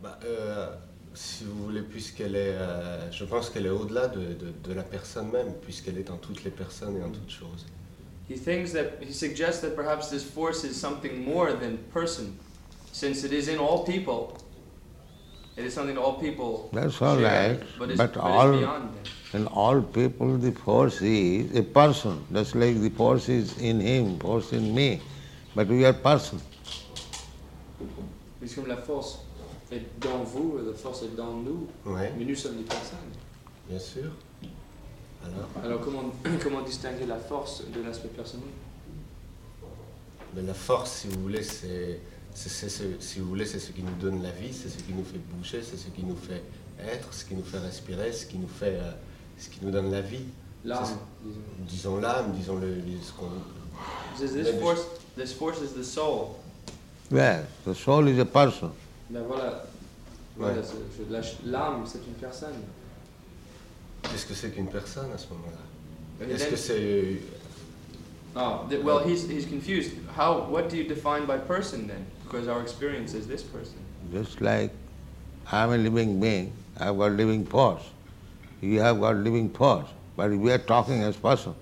Bah, si vous voulez, puisqu'elle est, je pense qu'elle est au-delà de la personne même, puisqu'elle est en toutes les personnes et en toutes choses. He suggests that perhaps this force is something more than person, since it is in all people. It is something that all people That's all share, right, but is all, beyond them. in all people the force is a person. Just like the force is in him, force in me, but we are person. C'est comme la force est dans vous, la force est dans nous, Ouais, mais nous sommes des personnes. bien sûr. Alors comment distinguer la force de l'aspect personnel? Mais la force, si vous voulez, si vous voulez, c'est ce qui nous donne la vie, c'est ce qui nous fait bouger, c'est ce qui nous fait être, ce qui nous fait respirer, ce qui nous donne la vie. L'âme, Disons l'âme, disons ce qu'on. This force is the soul. Yes, the soul is a person. Ben voilà, Ouais. l'âme c'est une personne. Qu'est-ce que c'est qu'une personne à ce moment-là? And Est-ce then- que c'est. well, he's confused. What do you define by person then? Because our experience is this person. Just like I am a living being, I have got living force. You have got living force, but we are talking as person.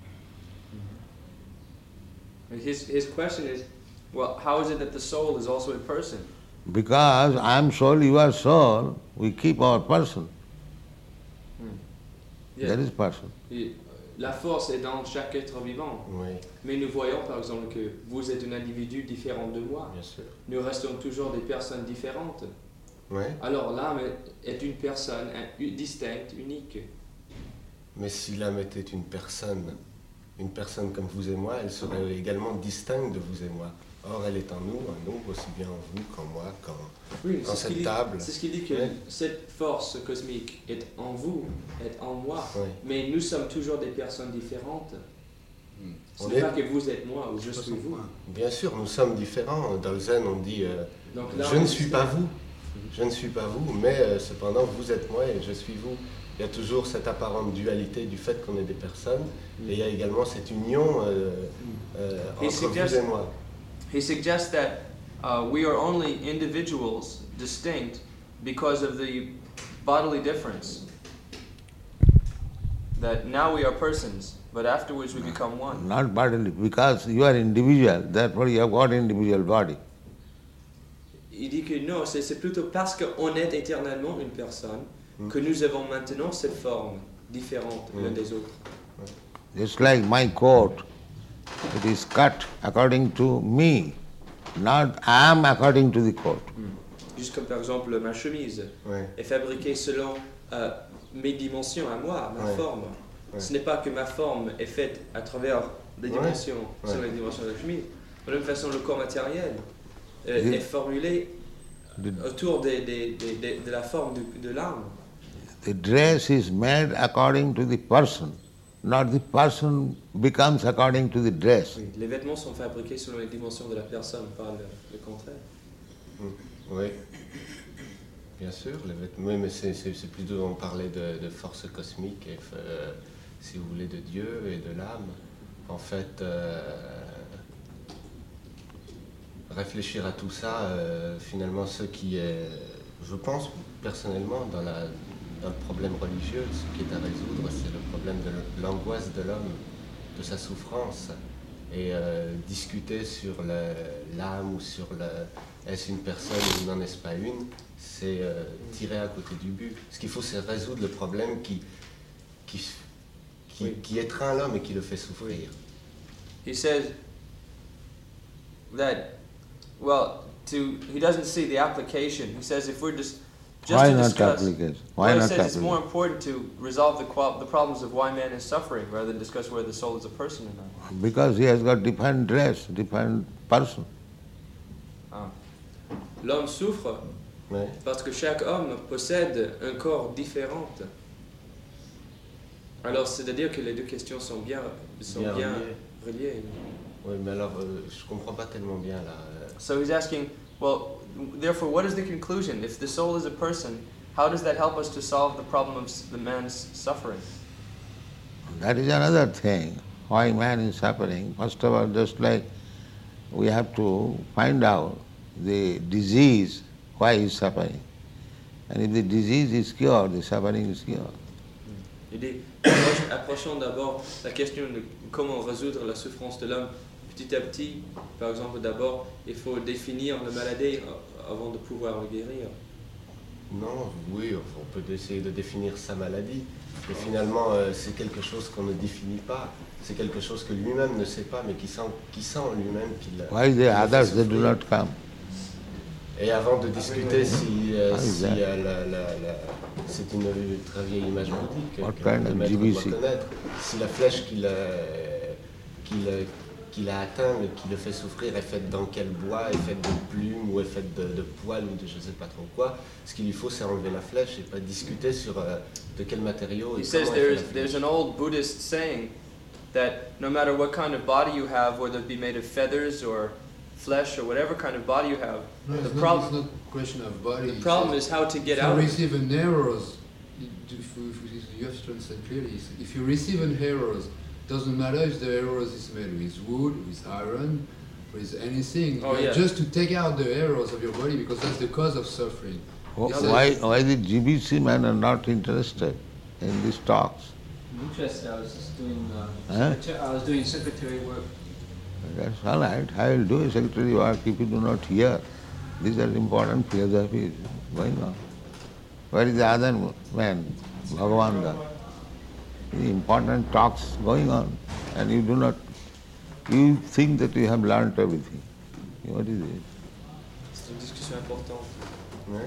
And his question is, well, how is it that the soul is also a person? Because I am soul, you are soul, we keep our person. Yeah. That is person. Et la force est dans chaque être vivant. Oui, Mais nous voyons par exemple que vous êtes un individu différent de moi. bien sûr. Nous restons toujours des personnes différentes. Ouais. Alors l'âme est une personne distincte, unique. Mais si l'âme était une personne comme vous et moi, elle serait également distincte de vous et moi. Or, elle est en nous, aussi bien en vous qu'en moi, Oui, dans cette table. c'est ce qu'il dit que Ouais. cette force cosmique est en vous, est en moi. Ouais. Mais nous sommes toujours des personnes différentes. Ce On n'est est- pas que vous êtes moi ou je suis vous. Bien sûr, nous sommes différents. Dans le zen, on dit Donc là, je ne suis pas vous. Je ne suis pas vous, mais cependant, vous êtes moi et je suis vous. Il y a toujours cette apparente dualité du fait qu'on est des personnes, et il y a également cette union entre vous et moi. He suggests that we are only individuals, distinct, because of the bodily difference. That now we are persons, but afterwards we become one. Not bodily, because you are individual, therefore you have got individual body. Il dit que non, c'est plutôt parce qu'on est éternellement une personne que nous avons maintenant cette forme différente l'un des autres. Just like my coat, it is cut according to me, not I am according to the coat. Juste comme par exemple ma chemise Ouais. est fabriquée selon mes dimensions à moi, ma Ouais. forme. Ouais. Ce n'est pas que ma forme est faite à travers des Ouais. dimensions, Ouais. selon les dimensions de la chemise. De la même façon, le corps matériel Oui. est formulé The, autour de la forme de l'âme. the dress is made according to the person, not the person becomes according to the dress. Oui, les vêtements sont fabriqués selon les dimensions de la personne, pas le contraire. Oui, bien sûr, les vêtements, mais c'est plutôt, on parlait de force cosmique, et, si vous voulez, de Dieu et de l'âme. En fait, réfléchir à tout ça, finalement, ce qui est, je pense personnellement, dans le problème religieux, ce qui est à résoudre, c'est le problème de l'angoisse de l'homme, de sa souffrance. Et discuter sur l'âme ou sur est-ce une personne ou n'en est-ce pas une, c'est tirer à côté du but. Ce qu'il faut, c'est résoudre le problème qui étreint l'homme et qui le fait souffrir. He says that, well, he doesn't see the application. He says if we're just Why to not discuss, application? well, Why he not says it's more application? important to resolve the problems of why man is suffering rather than discuss whether the soul is a person or not. Because he has got different dress, different person. L'homme souffre Ouais. parce que chaque homme possède un corps différent. Alors, c'est-à-dire que les deux questions sont bien Bien reliées. Oui, mais alors, je comprends pas tellement bien là. So he's asking, well, therefore, what is the conclusion? If the soul is a person, how does that help us to solve the problem of the man's suffering? That is another thing. Why man is suffering? First of all, just like we have to find out the disease, why he is suffering. And if the disease is cured, the suffering is cured. Approchons d'abord la question de comment résoudre la souffrance de l'homme petit à petit. Par exemple, d'abord, il faut définir la maladie avant de pouvoir le guérir. Non, oui, on peut essayer de définir sa maladie, mais finalement, c'est quelque chose qu'on ne définit pas. C'est quelque chose que lui-même ne sait pas, mais qui sent en lui-même qu'il... Why the others, they do not come? Et avant de discuter si c'est une très vieille image bouddhique que le maître doit connaître, si la flèche qu'il a atteint et qui le fait souffrir est faite dans quel bois, est faite de plumes ou est faite de poils ou de je ne sais pas trop quoi, ce qu'il lui faut c'est enlever la flèche et pas discuter sur de quel matériau. He says there's an old Buddhist saying that no matter what kind of body you have, whether it be made of feathers or flesh or whatever kind of body you have, no, the it's problem not a question of body. The problem is how to get out. If you receive an errors, you have to translate clearly. If you receive an errors, doesn't matter if the errors is made with wood, with iron, with anything. Oh, yeah. Just to take out the errors of your body because that's the cause of suffering. Why the GBC men are not interested in these talks? I'm interested. I was just doing Huh? I was doing secretary work. That's all right. I will do secretary work if you do not hear. These are important philosophies going on. Where is the other man, Bhagavanda? The important talks going on, and you do not. You think that you have learnt everything. What is it? C'est une discussion importante. Ouais.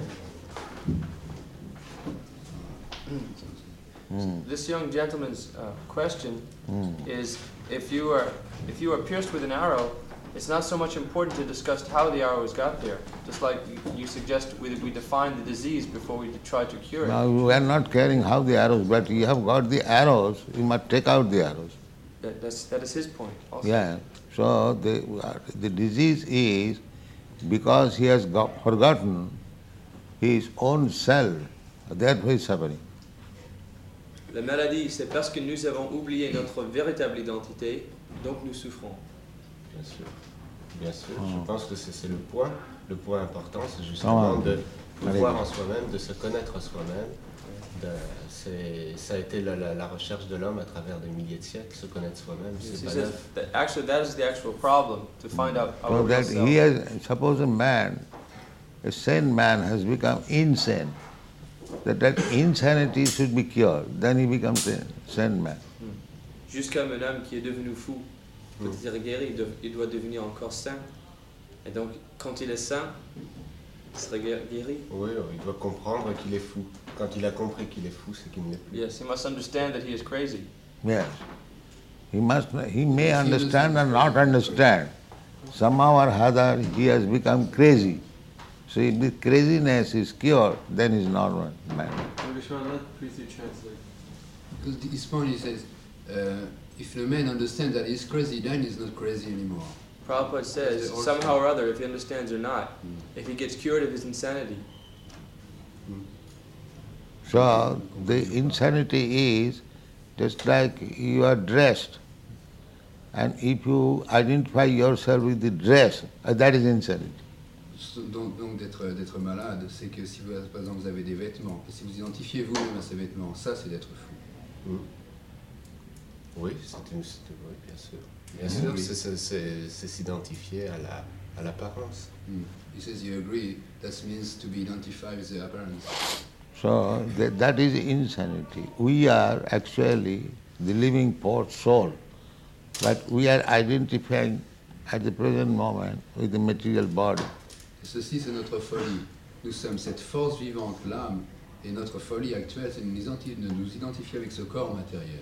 This young gentleman's question is: if you are pierced with an arrow, it's not so much important to discuss how the arrows got there. Just like you suggest, we define the disease before we try to cure it. Now we are not caring how the arrows, but you have got the arrows. You must take out the arrows. That is his point. Also. Yeah. So the disease is because he has forgotten his own self. Therefore he is suffering. La maladie, c'est parce que nous avons oublié notre véritable identité, donc nous souffrons. Bien sûr. Bien sûr. Je pense que c'est le point. Le point important, c'est justement de pouvoir en soi-même, de se connaître soi-même. Ça a été la recherche de l'homme à travers des milliers de siècles, se connaître soi-même. C'est pas neuf. Actually, that is the actual problem, to find out our So real that self. he has, suppose a sane man has become insane, that insanity should be cured, then he becomes a sane man. Juste comme un homme qui est devenu fou peut être guéri, il doit devenir encore sain. Et donc, quand il est sain, il sera guéri. Oui, il doit comprendre qu'il est fou. Quand il a compris qu'il est fou, c'est qu'il ne l'est plus. Yes, he must understand that he is crazy. Yes. He may understand or not understand. Somehow or other he has become crazy. So if the craziness is cured, then he is normal man. Because his point, he says, if the man understands that he's crazy, then he's not crazy anymore. Prabhupada says, somehow or other, if he understands or not, if he gets cured of his insanity. So the insanity is just like you are dressed, and if you identify yourself with the dress, that is insanity. Donc d'être malade, c'est que si vous, par exemple vous avez des vêtements, et si vous identifiez vous-même à ces vêtements, ça c'est d'être fou. Oui, oui, bien sûr. Bien sûr, c'est s'identifier à l'apparence. He says you agree, that means to be identified with the appearance. So that is insanity. We are actually the living soul, but we are identifying at the present moment with the material body. Ceci, c'est notre folie. Nous sommes cette force vivante, l'âme, et notre folie actuelle, c'est de nous identifier avec ce corps matériel.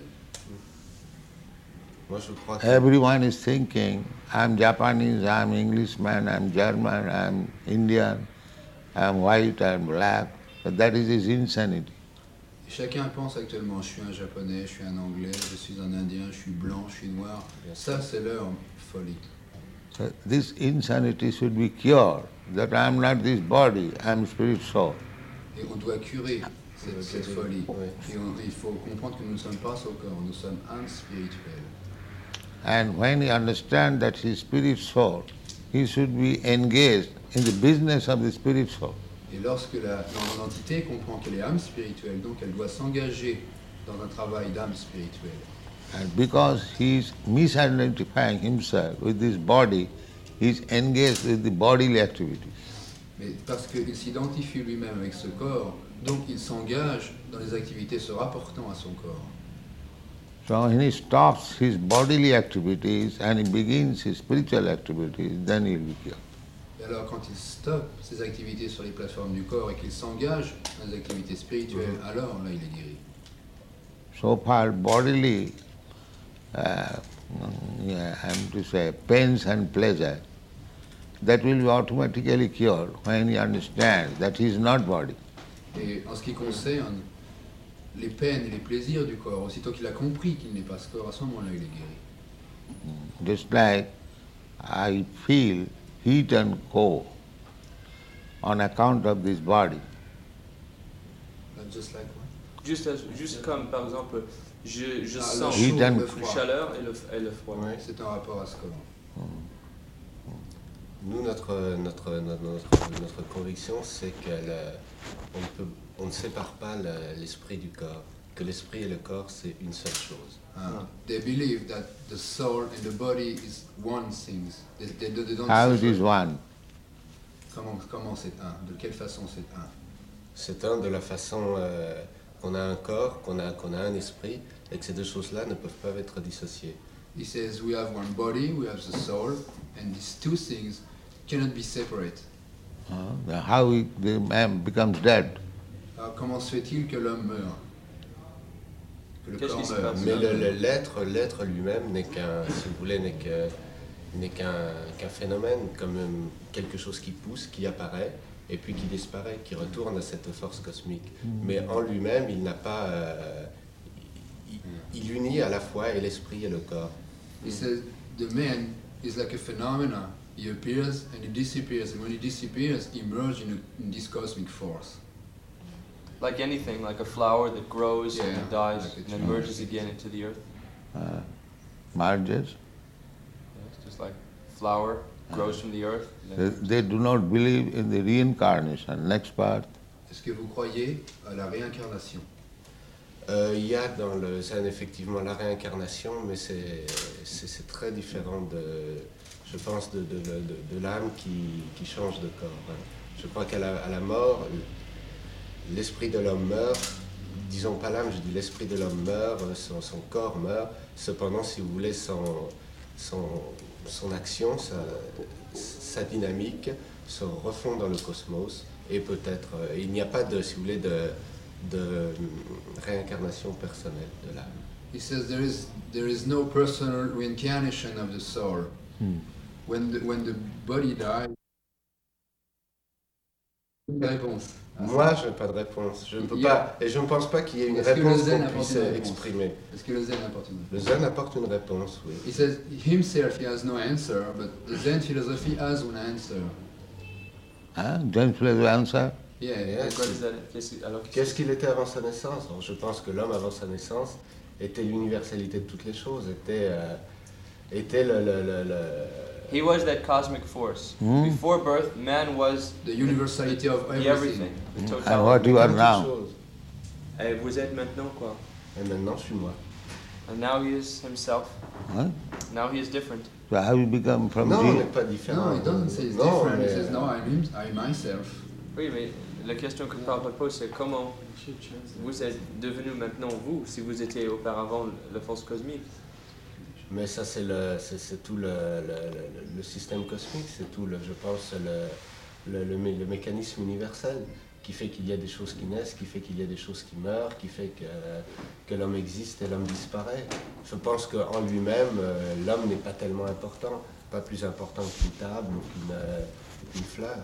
Moi, je crois que Everyone is thinking, I'm Japanese, I'm Englishman, I'm German, I'm Indian, I'm white, I'm black. But that is his insanity. Et chacun pense actuellement, je suis un japonais, je suis un anglais, je suis un indien, je suis blanc, je suis noir. Ça, c'est leur folie. So this insanity should be cured, that I am not this body, I am spirit soul. Et on doit curer cette folie. Et il faut comprendre que nous ne sommes pas ce corps, nous sommes âme spirituelle. And when he understands that he is spirit soul, he should be engaged in the business of the spirit soul. Et lorsque la non-entité comprend qu'elle est âme spirituelle, donc elle doit s'engager dans un travail d'âme spirituelle. And because he is misidentifying himself with this body, he is engaged with the bodily activities. Mais parce qu'il s'identifie lui-même avec ce corps, donc il s'engage dans les activités se rapportant à son corps. So when he stops his bodily activities and he begins his spiritual activities, then he will be cured. Et alors quand il stoppe ses activités sur les plateformes du corps et qu'il s'engage dans les activités spirituelles, alors là il est guéri. So far bodily, I'm to say, pains and pleasure, that will be automatically cured when he understands that he is not body. Et en ce qui concerne les peines et les plaisirs du corps, aussitôt qu'il a compris qu'il n'est pas ce corps, à ce moment-là il est guéri. Just like I feel heat and cold on account of this body. Just like what? Juste comme par exemple, je sens Heat chaud, and- le la froid. chaleur et le froid. Ouais. C'est un rapport à ce corps. Nous, notre conviction, c'est qu'on ne sépare pas l'esprit du corps, que l'esprit et le corps, c'est une seule chose. They believe that the soul and the body is one thing. They don't How it separate. is one? Comment c'est un? De quelle façon c'est un? C'est un de la façon qu'on a un corps, qu'on a un esprit, et que ces deux choses-là ne peuvent pas être dissociées. He says we have one body, we have the soul, and these two things cannot be separate. How the man becomes dead? Alors comment se fait-il que l'homme meurt? Que le Qu'est-ce corps qui se meurt? passe? Mais l'être lui-même n'est qu'un, si vous voulez, n'est qu'un phénomène, comme quelque chose qui pousse, qui apparaît, et puis qui disparaît, qui retourne à cette force cosmique. Mais en lui-même, il n'a pas... il unit à la fois et l'esprit et le corps. He says the man is like a phenomena. He appears and he disappears, and when he disappears, he merges in this cosmic force. Like anything, like a flower that grows and Yeah, then dies like a and then tree. merges again into the earth. Marriages? It's just like flower grows from the earth. And then They do not believe in the reincarnation, next part. Est-ce que vous croyez à la réincarnation? Il y a dans le zen effectivement la réincarnation, mais c'est très différent je pense, de l'âme qui change de corps. Hein. Je crois qu'à la mort, l'esprit de l'homme meurt, disons pas l'âme, je dis l'esprit de l'homme meurt, son corps meurt, cependant, si vous voulez, son action, sa dynamique se refond dans le cosmos, et peut-être, il n'y a pas si vous voulez, de réincarnation personnelle de l'âme. He says there is no personal reincarnation of the soul. When the body dies. Réponse. Moi, je n'ai pas de réponse. Je ne peux Il y a- pas, et je ne pense pas qu'il y ait une Est-ce que le réponse zen qu'on apporte puisse une réponse? exprimer. Est-ce que le zen apporte une réponse? Le zen apporte une réponse, oui. He says himself he has no answer, but the Zen philosophy has one answer. Zen philosophy answer? Yeah, Yes. Quoi, alors Qu'est-ce qu'il était avant sa naissance? Alors, je pense que l'homme avant sa naissance était l'universalité de toutes les choses, était He was that cosmic force. Before birth, man was the universality of the everything. The totality. And what you are toute now? chose. Et vous êtes maintenant quoi? Et maintenant, je suis moi. And now he is himself. Huh? Now he is different. So how you become from Non, on n'est zero? pas différent. No, it doesn't say it's Non, different. mais- It says no, I'm myself. Oui, mais la question que Papa pose, c'est comment vous êtes devenu maintenant vous, si vous étiez auparavant la force cosmique. Mais ça, c'est tout le système cosmique, c'est tout, je pense, le mécanisme universel qui fait qu'il y a des choses qui naissent, qui fait qu'il y a des choses qui meurent, qui fait que l'homme existe et l'homme disparaît. Je pense qu'en lui-même, l'homme n'est pas tellement important, pas plus important qu'une table ou qu'une fleur.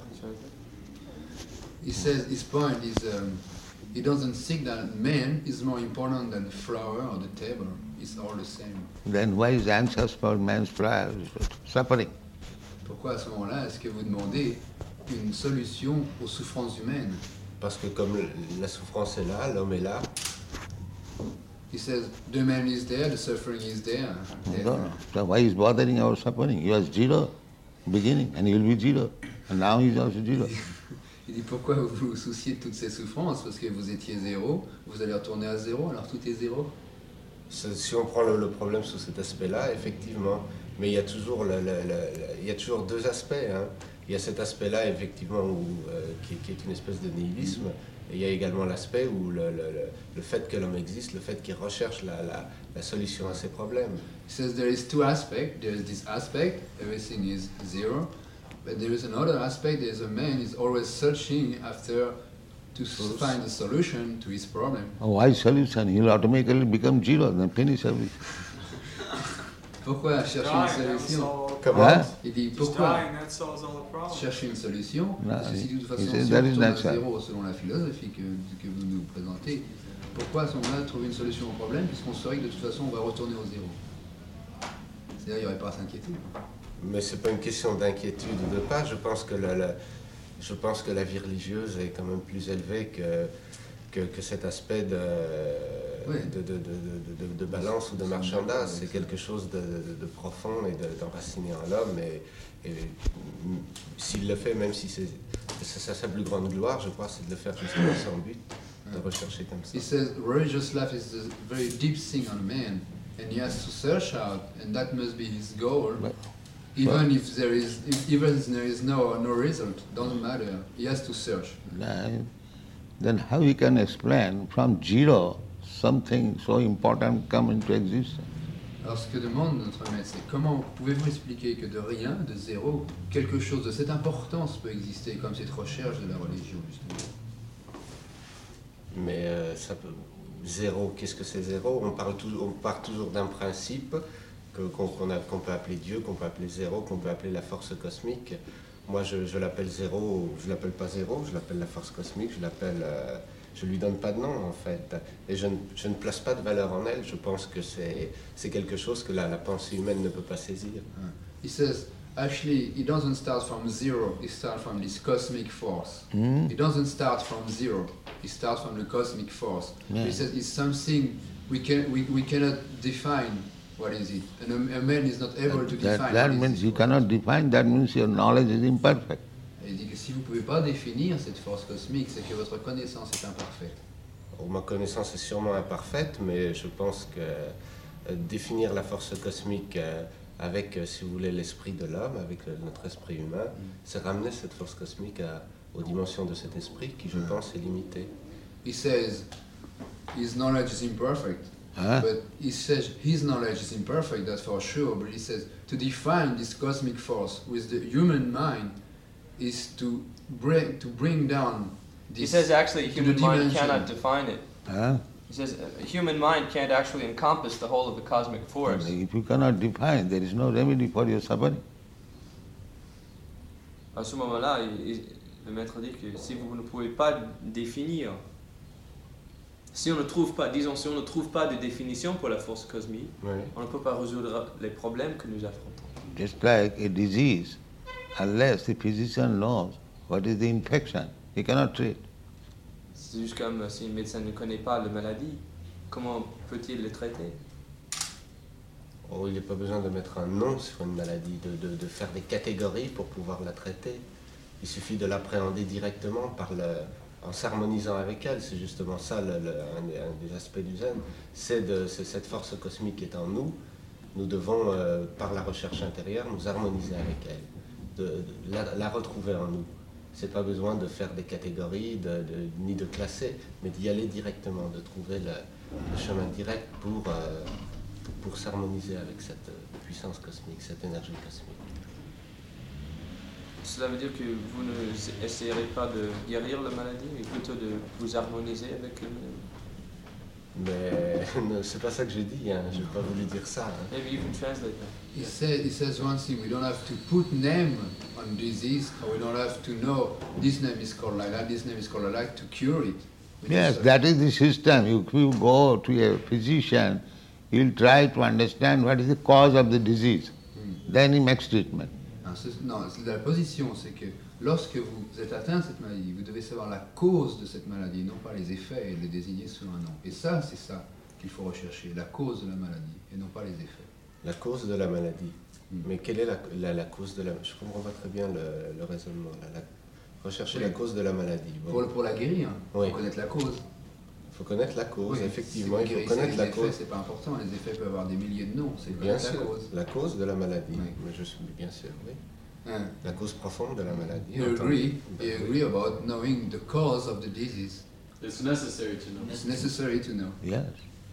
He says his point is he doesn't think that man is more important than the flower or the table. It's all the same. Then why is answers for man's suffering? Pourquoi à ce moment-là est-ce que vous demandez une solution aux souffrances humaines? Parce que comme la souffrance est là, l'homme est là, He says the man is there, the suffering is there. No. So why is bothering our suffering? He was zero beginning and he will be zero. And now he is also zero. Il dit pourquoi vous vous souciez de toutes ces souffrances? Parce que vous étiez zéro, vous allez retourner à zéro, alors tout est zéro. Si on prend le problème sous cet aspect-là, effectivement, mais il y a toujours, il y a toujours deux aspects. Hein. Il y a cet aspect-là, effectivement, qui est une espèce de nihilisme, et il y a également l'aspect où le fait que l'homme existe, le fait qu'il recherche la solution à ses problèmes. He says there is two aspects. There is this aspect, everything is zero, but there is another aspect. There's a man is always searching after to find a solution to his problem. Why solution? He'll automatically become zero, then finish everything. Pourquoi chercher une solution? Hein? Il dit pourquoi chercher une solution? Parce que si de toute façon si on retourne à zéro selon la philosophie que vous nous présentez, pourquoi à ce moment-là trouver une solution au problème puisqu'on saurait que de toute façon on va retourner au zéro? C'est-à-dire il n'y aurait pas à s'inquiéter. Mais c'est pas une question d'inquiétude ou de pas. Je pense que la vie religieuse est quand même plus élevée que cet aspect de balance ou de marchandage. C'est quelque chose de profond et d'enraciné en l'homme. Et s'il le fait, même si c'est sa plus grande gloire, je crois, c'est de le faire justement sans but, de rechercher comme ça. He says religious life is a very deep thing on man, and he has to search out, and that must be his goal. Even if there is no result, doesn't matter. He has to search. Then how we can explain from zero something so important come into existence? Alors ce que demande notre maître, c'est comment pouvez-vous expliquer que de rien, de zéro, quelque chose de cette importance peut exister comme cette recherche de la religion justement? Mais zéro, qu'est-ce que c'est zéro? On part toujours d'un principe qu'on peut appeler Dieu, qu'on peut appeler zéro, qu'on peut appeler la force cosmique. Moi, je l'appelle zéro, je l'appelle pas zéro, je l'appelle la force cosmique, je lui donne pas de nom en fait. Et je ne place pas de valeur en elle, je pense que c'est quelque chose que la pensée humaine ne peut pas saisir. He says, actually, he doesn't start from zero, he starts from this cosmic force. He doesn't start from zero, he starts from the cosmic force. Yeah. He says it's something we cannot define. What is it? And a man is not able to define. That means you cannot define, that means your knowledge is imperfect. Il dit que si vous ne pouvez pas définir cette force cosmique, c'est que votre connaissance est imparfaite. Ma connaissance est sûrement imparfaite, mais je pense que définir la force cosmique avec, si vous voulez, l'esprit de l'homme, avec notre esprit humain, c'est ramener cette force cosmique aux dimensions de cet esprit qui, je pense, est limitée. He says his knowledge is imperfect. But he says his knowledge is imperfect, that's for sure, but he says to define this cosmic force with the human mind is to bring down this. He says actually human mind cannot define it. Huh? He says a human mind can't actually encompass the whole of the cosmic force. If you cannot define, there is no remedy for your suffering. À ce moment-là, le maître dit que si vous ne pouvez pas définir, si on ne trouve pas de définition pour la force cosmique, on ne peut pas résoudre les problèmes que nous affrontons. Just like a disease, unless the physician knows what is the infection, he cannot treat. C'est juste comme si un médecin ne connaît pas la maladie, comment peut-il le traiter? Oh, il n'y a pas besoin de mettre un nom sur une maladie, de faire des catégories pour pouvoir la traiter. Il suffit de l'appréhender directement en s'harmonisant avec elle. C'est justement ça un des aspects du zen. C'est cette force cosmique qui est en nous. Nous devons, par la recherche intérieure, nous harmoniser avec elle, la retrouver en nous. C'est pas besoin de faire des catégories, ni de classer, mais d'y aller directement, de trouver le chemin direct pour s'harmoniser avec cette puissance cosmique, cette énergie cosmique. Cela veut dire que vous ne essayerez pas de guérir la maladie, mais plutôt de vous harmoniser avec la maladie? Mais c'est pas ça que j'ai dit, hein. Je n'ai pas voulu dire ça. Hein. Maybe you can translate that. He says one thing, we don't have to put name on disease, or we don't have to know this name is called like that, this name is called like that to cure it. Yes, that is the system. If you go to a physician, he'll try to understand what is the cause of the disease. Then he makes treatment. Non, la position, c'est que lorsque vous êtes atteint de cette maladie, vous devez savoir la cause de cette maladie, non pas les effets et les désigner sous un nom. Et ça, c'est ça qu'il faut rechercher, la cause de la maladie, et non pas les effets. La cause de la maladie. Mais quelle est la cause de la maladie? Je comprends pas très bien le raisonnement. Rechercher Oui. la cause de la maladie. Bon. Pour la guérir, il Oui. faut connaître la cause. Il faut connaître la cause, Oui, effectivement. si Il vous faut guérissez connaître les la effets, cause. c'est pas important. Les effets peuvent avoir des milliers de noms. C'est Bien connaître sûr, la cause. de la maladie. Oui. Mais je suis bien sûr, oui. Hein. La cause profonde de la maladie. You agree about knowing the cause of the disease. It's necessary to know. It's necessary to know. Yes.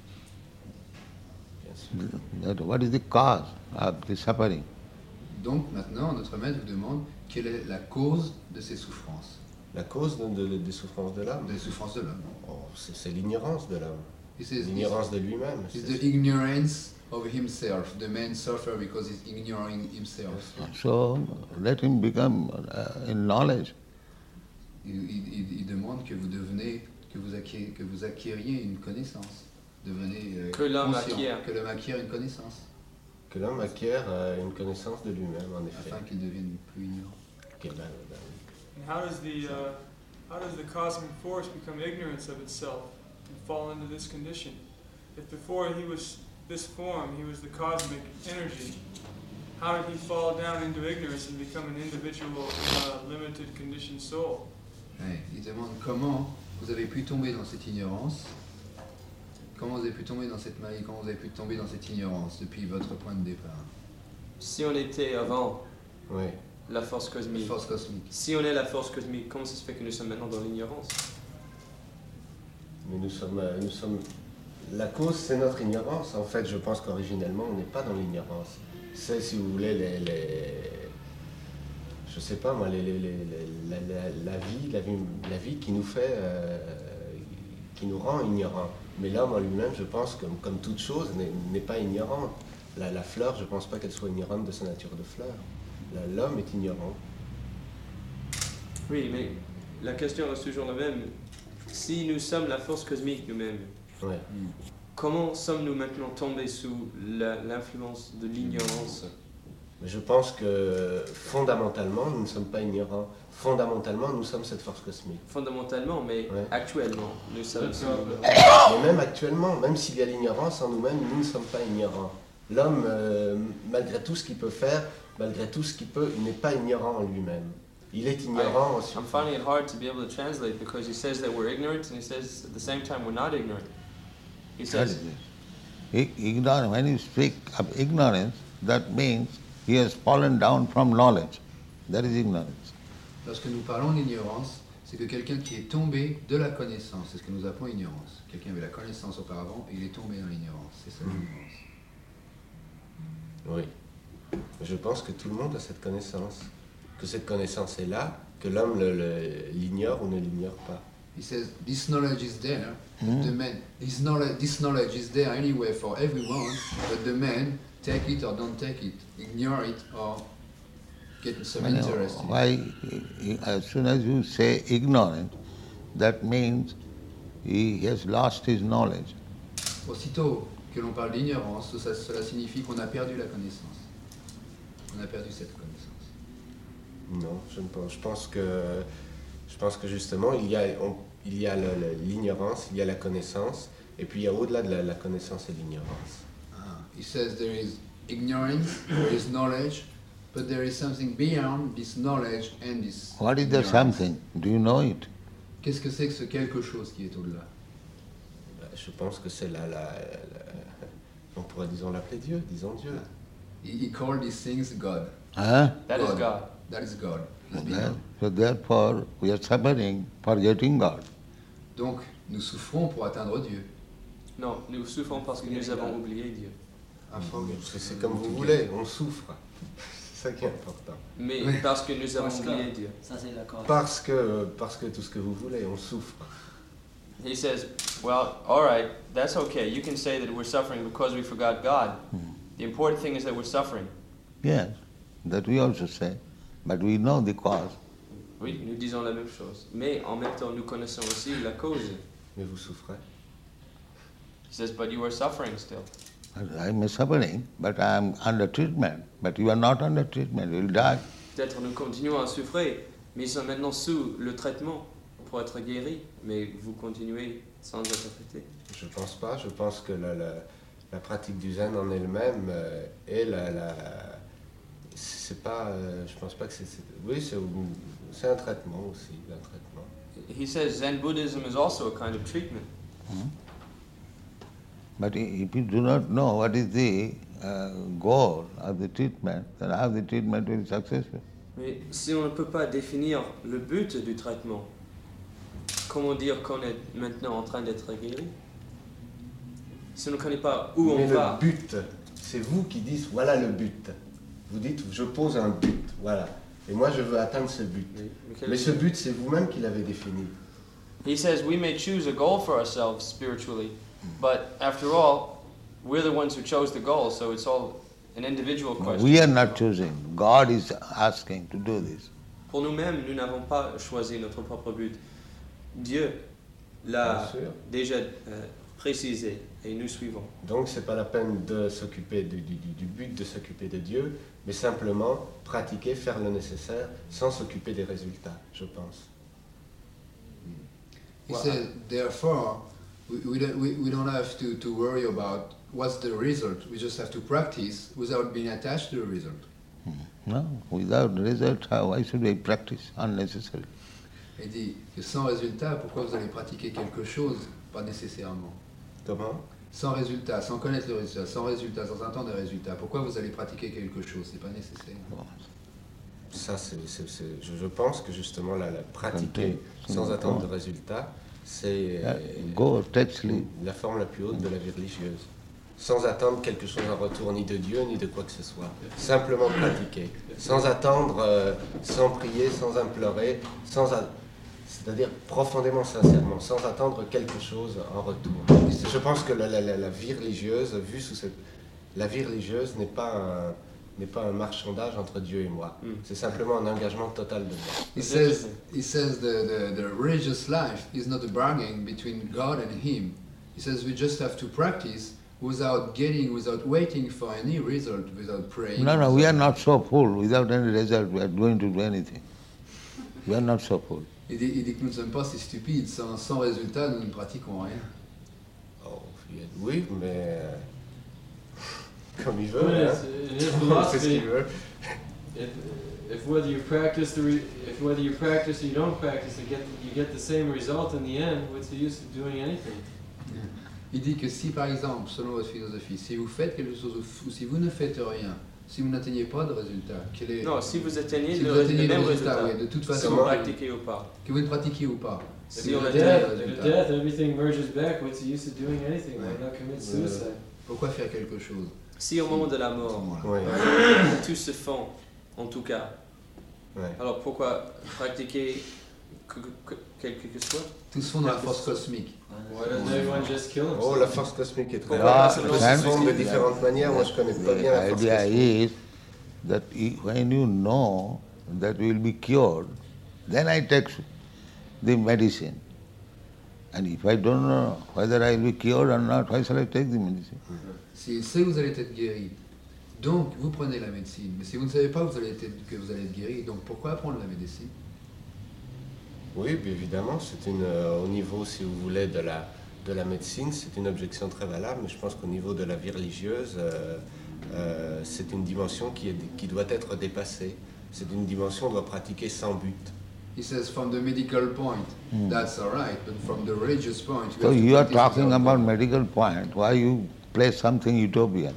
Bien sûr. That what is the cause of the suffering? Donc maintenant, notre maître vous demande quelle est la cause de ces souffrances, La cause des souffrances de l'âme, des souffrances de l'homme. oh, c'est l'ignorance de l'homme, He says l'ignorance de lui-même. it's the ignorance of himself. The man suffers because he's ignoring himself. So let him become in knowledge. Il demande que vous acquériez une connaissance. Devenez Que l'homme conscient, acquiert. que l'homme acquiert une connaissance, Que l'homme acquiert une connaissance de lui-même, en effet. afin qu'il devienne plus ignorant. Ok, ben oui. And how does the cosmic force become ignorance of itself and fall into this condition? If before he was this form, he was the cosmic energy, how did he fall down into ignorance and become an individual, limited conditioned soul? Ouais, il demande comment vous avez pu tomber dans cette ignorance, comment vous avez pu tomber dans cette maladie, comment vous avez pu tomber dans cette ignorance depuis votre point de départ. Si on était avant Oui. la force La cosmique, force cosmique. si on est la force cosmique, comment ça se fait que nous sommes maintenant dans l'ignorance? Mais nous sommes. La cause, c'est notre ignorance. En fait, je pense qu'originellement, on n'est pas dans l'ignorance. C'est, si vous voulez, je sais pas moi, la vie qui nous fait, qui nous rend ignorants. Mais l'homme en lui-même, je pense que, comme toute chose, n'est pas ignorante. La fleur, je pense pas qu'elle soit ignorante de sa nature de fleur. L'homme est ignorant. Oui, mais la question reste toujours la même. Si nous sommes la force cosmique nous-mêmes, Ouais. comment sommes-nous maintenant tombés sous l'influence de l'ignorance? Mais je pense que fondamentalement, nous ne sommes pas ignorants. Fondamentalement, nous sommes cette force cosmique. Fondamentalement, mais Ouais. actuellement, nous sommes sous... Mais même actuellement, même s'il y a l'ignorance en nous-mêmes, nous ne sommes pas ignorants. L'homme, malgré tout ce qu'il peut faire, malgré tout ce qu'il peut, il n'est pas ignorant en lui-même. Il est ignorant en I'm finding it hard to be able to translate because he says that we're ignorant and he says at the same time we're not ignorant. He What says, is this? Ignorance, when you speak of ignorance, that means he has fallen down from knowledge. That is ignorance. Lorsque nous parlons d'ignorance, c'est que quelqu'un qui est tombé de la connaissance, c'est ce que nous appelons ignorance. Quelqu'un avait la connaissance auparavant et il est tombé dans l'ignorance. C'est ça l'ignorance. Oui. Je pense que tout le monde a cette connaissance. Que cette connaissance est là, que l'homme l'ignore ou ne l'ignore pas. He says this knowledge is there. The man, this knowledge is there anyway for everyone, but the man take it or don't take it, ignore it or get some interest in it. Why, as soon as you say ignorant, that means he has lost his knowledge. Aussitôt que l'on parle d'ignorance, cela signifie qu'on a perdu la connaissance. On a perdu cette connaissance. Non, je ne pense. Je pense que justement, il y a l'ignorance, il y a la connaissance, et puis il y a au-delà de la connaissance et l'ignorance. He says there is ignorance, there is knowledge, but there is something beyond this knowledge and this What is the ignorance. something? Do you know it? Qu'est-ce que c'est que ce quelque chose qui est au-delà? Je pense que c'est on pourrait, disons, l'appeler Dieu, disons Dieu. He called these things God. Huh? that is God. That is God. It's So beyond. therefore, we are suffering for getting God. Donc, nous souffrons pour atteindre Dieu. Non, nous souffrons parce que nous avons oublié Dieu. C'est comme vous voulez, on souffre. C'est ça qui est important. Mais Oui. parce que nous avons Parce que- oublié Dieu. Ça, c'est la cause. Parce que tout ce que vous voulez, on souffre. He says, well, all right, that's okay. You can say that we're suffering because we forgot God. The important thing is that we're suffering. Yes, that we also say, but we know the cause. Oui, nous disons la même chose. Mais en même temps, nous connaissons aussi la cause. Mais vous souffrez. He says, but you are suffering still. I am suffering, but I am under treatment. But you are not under treatment, you will die. Peut-être nous continuons à souffrir, mais ils sont maintenant sous le traitement pour être guéris. Mais vous continuez sans être traité. Je pense pas. Je pense que la pratique du zen en elle-même est c'est pas. Je pense pas que c'est. Oui, C'est un traitement aussi, un traitement. He says Zen Buddhism is also a kind of treatment. But if you do not know what is the goal of the treatment, then how the treatment will be successful? Mais si on ne peut pas définir le but du traitement, comment dire qu'on est maintenant en train d'être guéri? Si on ne connaît pas où Mais on va. le but, c'est vous qui dites voilà le but. Vous dites je pose un but, voilà. Et moi je veux atteindre ce but. Mais ce but c'est vous-même qui l'avez défini. He says we may choose a goal for ourselves spiritually, but after all, we're the ones who chose the goal, so it's all an individual question. We are not choosing. God is asking to do this. Pour nous-mêmes, nous n'avons pas choisi notre propre but. Dieu l'a déjà précisé et nous suivons. Donc c'est pas la peine de s'occuper du but de s'occuper de Dieu, mais simplement pratiquer, faire le nécessaire sans s'occuper des résultats, je pense. He said, therefore, we don't have to worry about what's the result. We just have to practice without being attached to the result. No, without result, why should we practice unnecessarily? Il dit que sans résultat, pourquoi vous allez pratiquer quelque chose? Pas nécessairement. Comment? Sans résultat, sans connaître le résultat, sans attendre les résultats, pourquoi vous allez pratiquer quelque chose? C'est pas nécessaire. Ça, je pense que justement la pratiquer sans attendre de résultats, c'est la forme la plus haute de la vie religieuse. Sans attendre quelque chose en retour, ni de Dieu, ni de quoi que ce soit. Simplement pratiquer. Sans attendre, sans prier, sans implorer, c'est-à-dire profondément, sincèrement, sans attendre quelque chose en retour. Je pense que la vie religieuse, vue sous cette... La vie religieuse n'est pas un marchandage entre Dieu et moi. C'est simplement un engagement total de moi. He says the religious life is not a bargain between God and him. He says we just have to practice without waiting for any result, without praying. No, we are not so full. Without any result, we are going to do anything. We are not so full. Il dit que nous ne sommes pas si stupides. Sans résultat, nous ne pratiquons rien. Oh, oui, mais... Comme il veut, In hein. his philosophy, veut. if whether you practice or you don't practice, you get the same result in the end. What's the use of doing anything? Il dit que si, par exemple, selon votre philosophie, si vous faites quelque chose ou si vous ne faites rien, si vous n'atteignez pas de résultat, Non, si vous atteignez si le vous atteignez même le résultat, oui, de toute façon, si vous pratiquez ou pas. que vous ne pratiquiez ou pas, Si vous on atteignez atteint le At résultat, death, everything merges back. What's the use of doing anything? Why not commit suicide? pourquoi faire quelque chose? Si au moment de la mort, Oui. tout se fond, en tout cas, Ouais. alors pourquoi pratiquer quelque chose? Tout se fond dans la force cosmique. Why doesn't everyone just kill himself? Oh, la force cosmique est très Ah, Elle peut se fondre de différentes manières. Moi, je connais pas bien la The force idea cosmique. is that when you know that you will be cured, then I take the medicine. And if I don't know whether I will be cured or not, why shall I take the medicine? Si vous allez être guéri, donc vous prenez la médecine. Mais si vous ne savez pas que vous allez être guéri, donc pourquoi prendre la médecine? Oui, bien évidemment, c'est au niveau, si vous voulez, de la médecine, c'est une objection très valable, mais je pense qu'au niveau de la vie religieuse, c'est une dimension qui doit être dépassée. C'est une dimension qu'on doit pratiquer sans but. He says from the medical point, that's all right, but from the religious point, So you are talking without about God. medical point, why you play something utopian?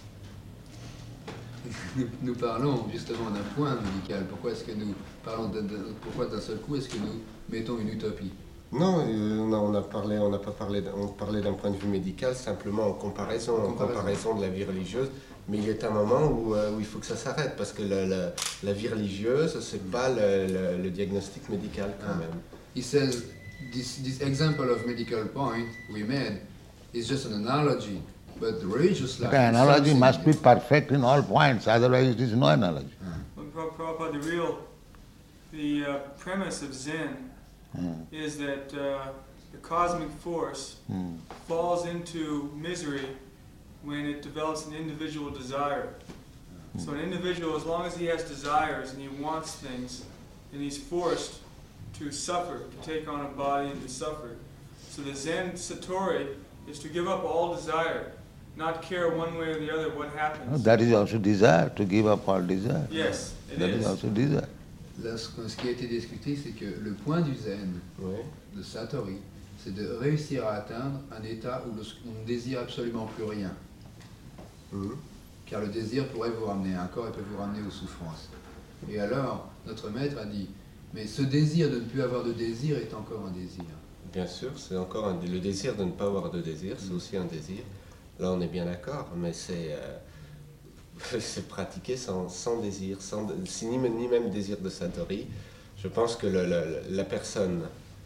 Nous parlons justement d'un point médical. Pourquoi est-ce que nous parlons pourquoi d'un seul coup est-ce que nous mettons une utopie? Non, on parlait d'un point de vue médical, simplement en comparaison de la vie religieuse. Mais il est un moment où il faut que ça s'arrête, parce que la vie religieuse, c'est pas le diagnostic médical quand même. He says this example of medical point we made is just an analogy, but the religious life. The analogy is must be something perfect in all points, otherwise it is no analogy. When Prabhupada, the premise of Zen is that the cosmic force falls into misery when it develops an individual desire. So an individual, as long as he has desires and he wants things, and he's forced to suffer, to take on a body and to suffer. So the Zen Satori is to give up all desire, not care one way or the other what happens. That is also desire, to give up all desire. Yes, it That is. is also desire. Là, ce qui a été discuté, c'est que le point du zen, de Satori, c'est de réussir à atteindre un état où on ne désire absolument plus rien. Car le désir pourrait vous ramener à un corps et peut vous ramener aux souffrances. Et alors, notre maître a dit, mais ce désir de ne plus avoir de désir est encore un désir. Bien sûr, c'est encore le désir de ne pas avoir de désir, c'est aussi un désir. Là, on est bien d'accord, mais c'est pratiquer sans désir, ni même désir de Satori. Je pense que la personne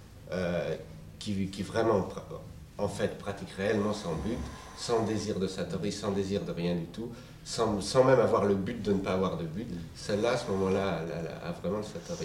qui vraiment, en fait, pratique réellement son but, sans désir de Satori, sans désir de rien du tout, sans même avoir le but de ne pas avoir de but, celle-là, à ce moment-là, a vraiment le Satori.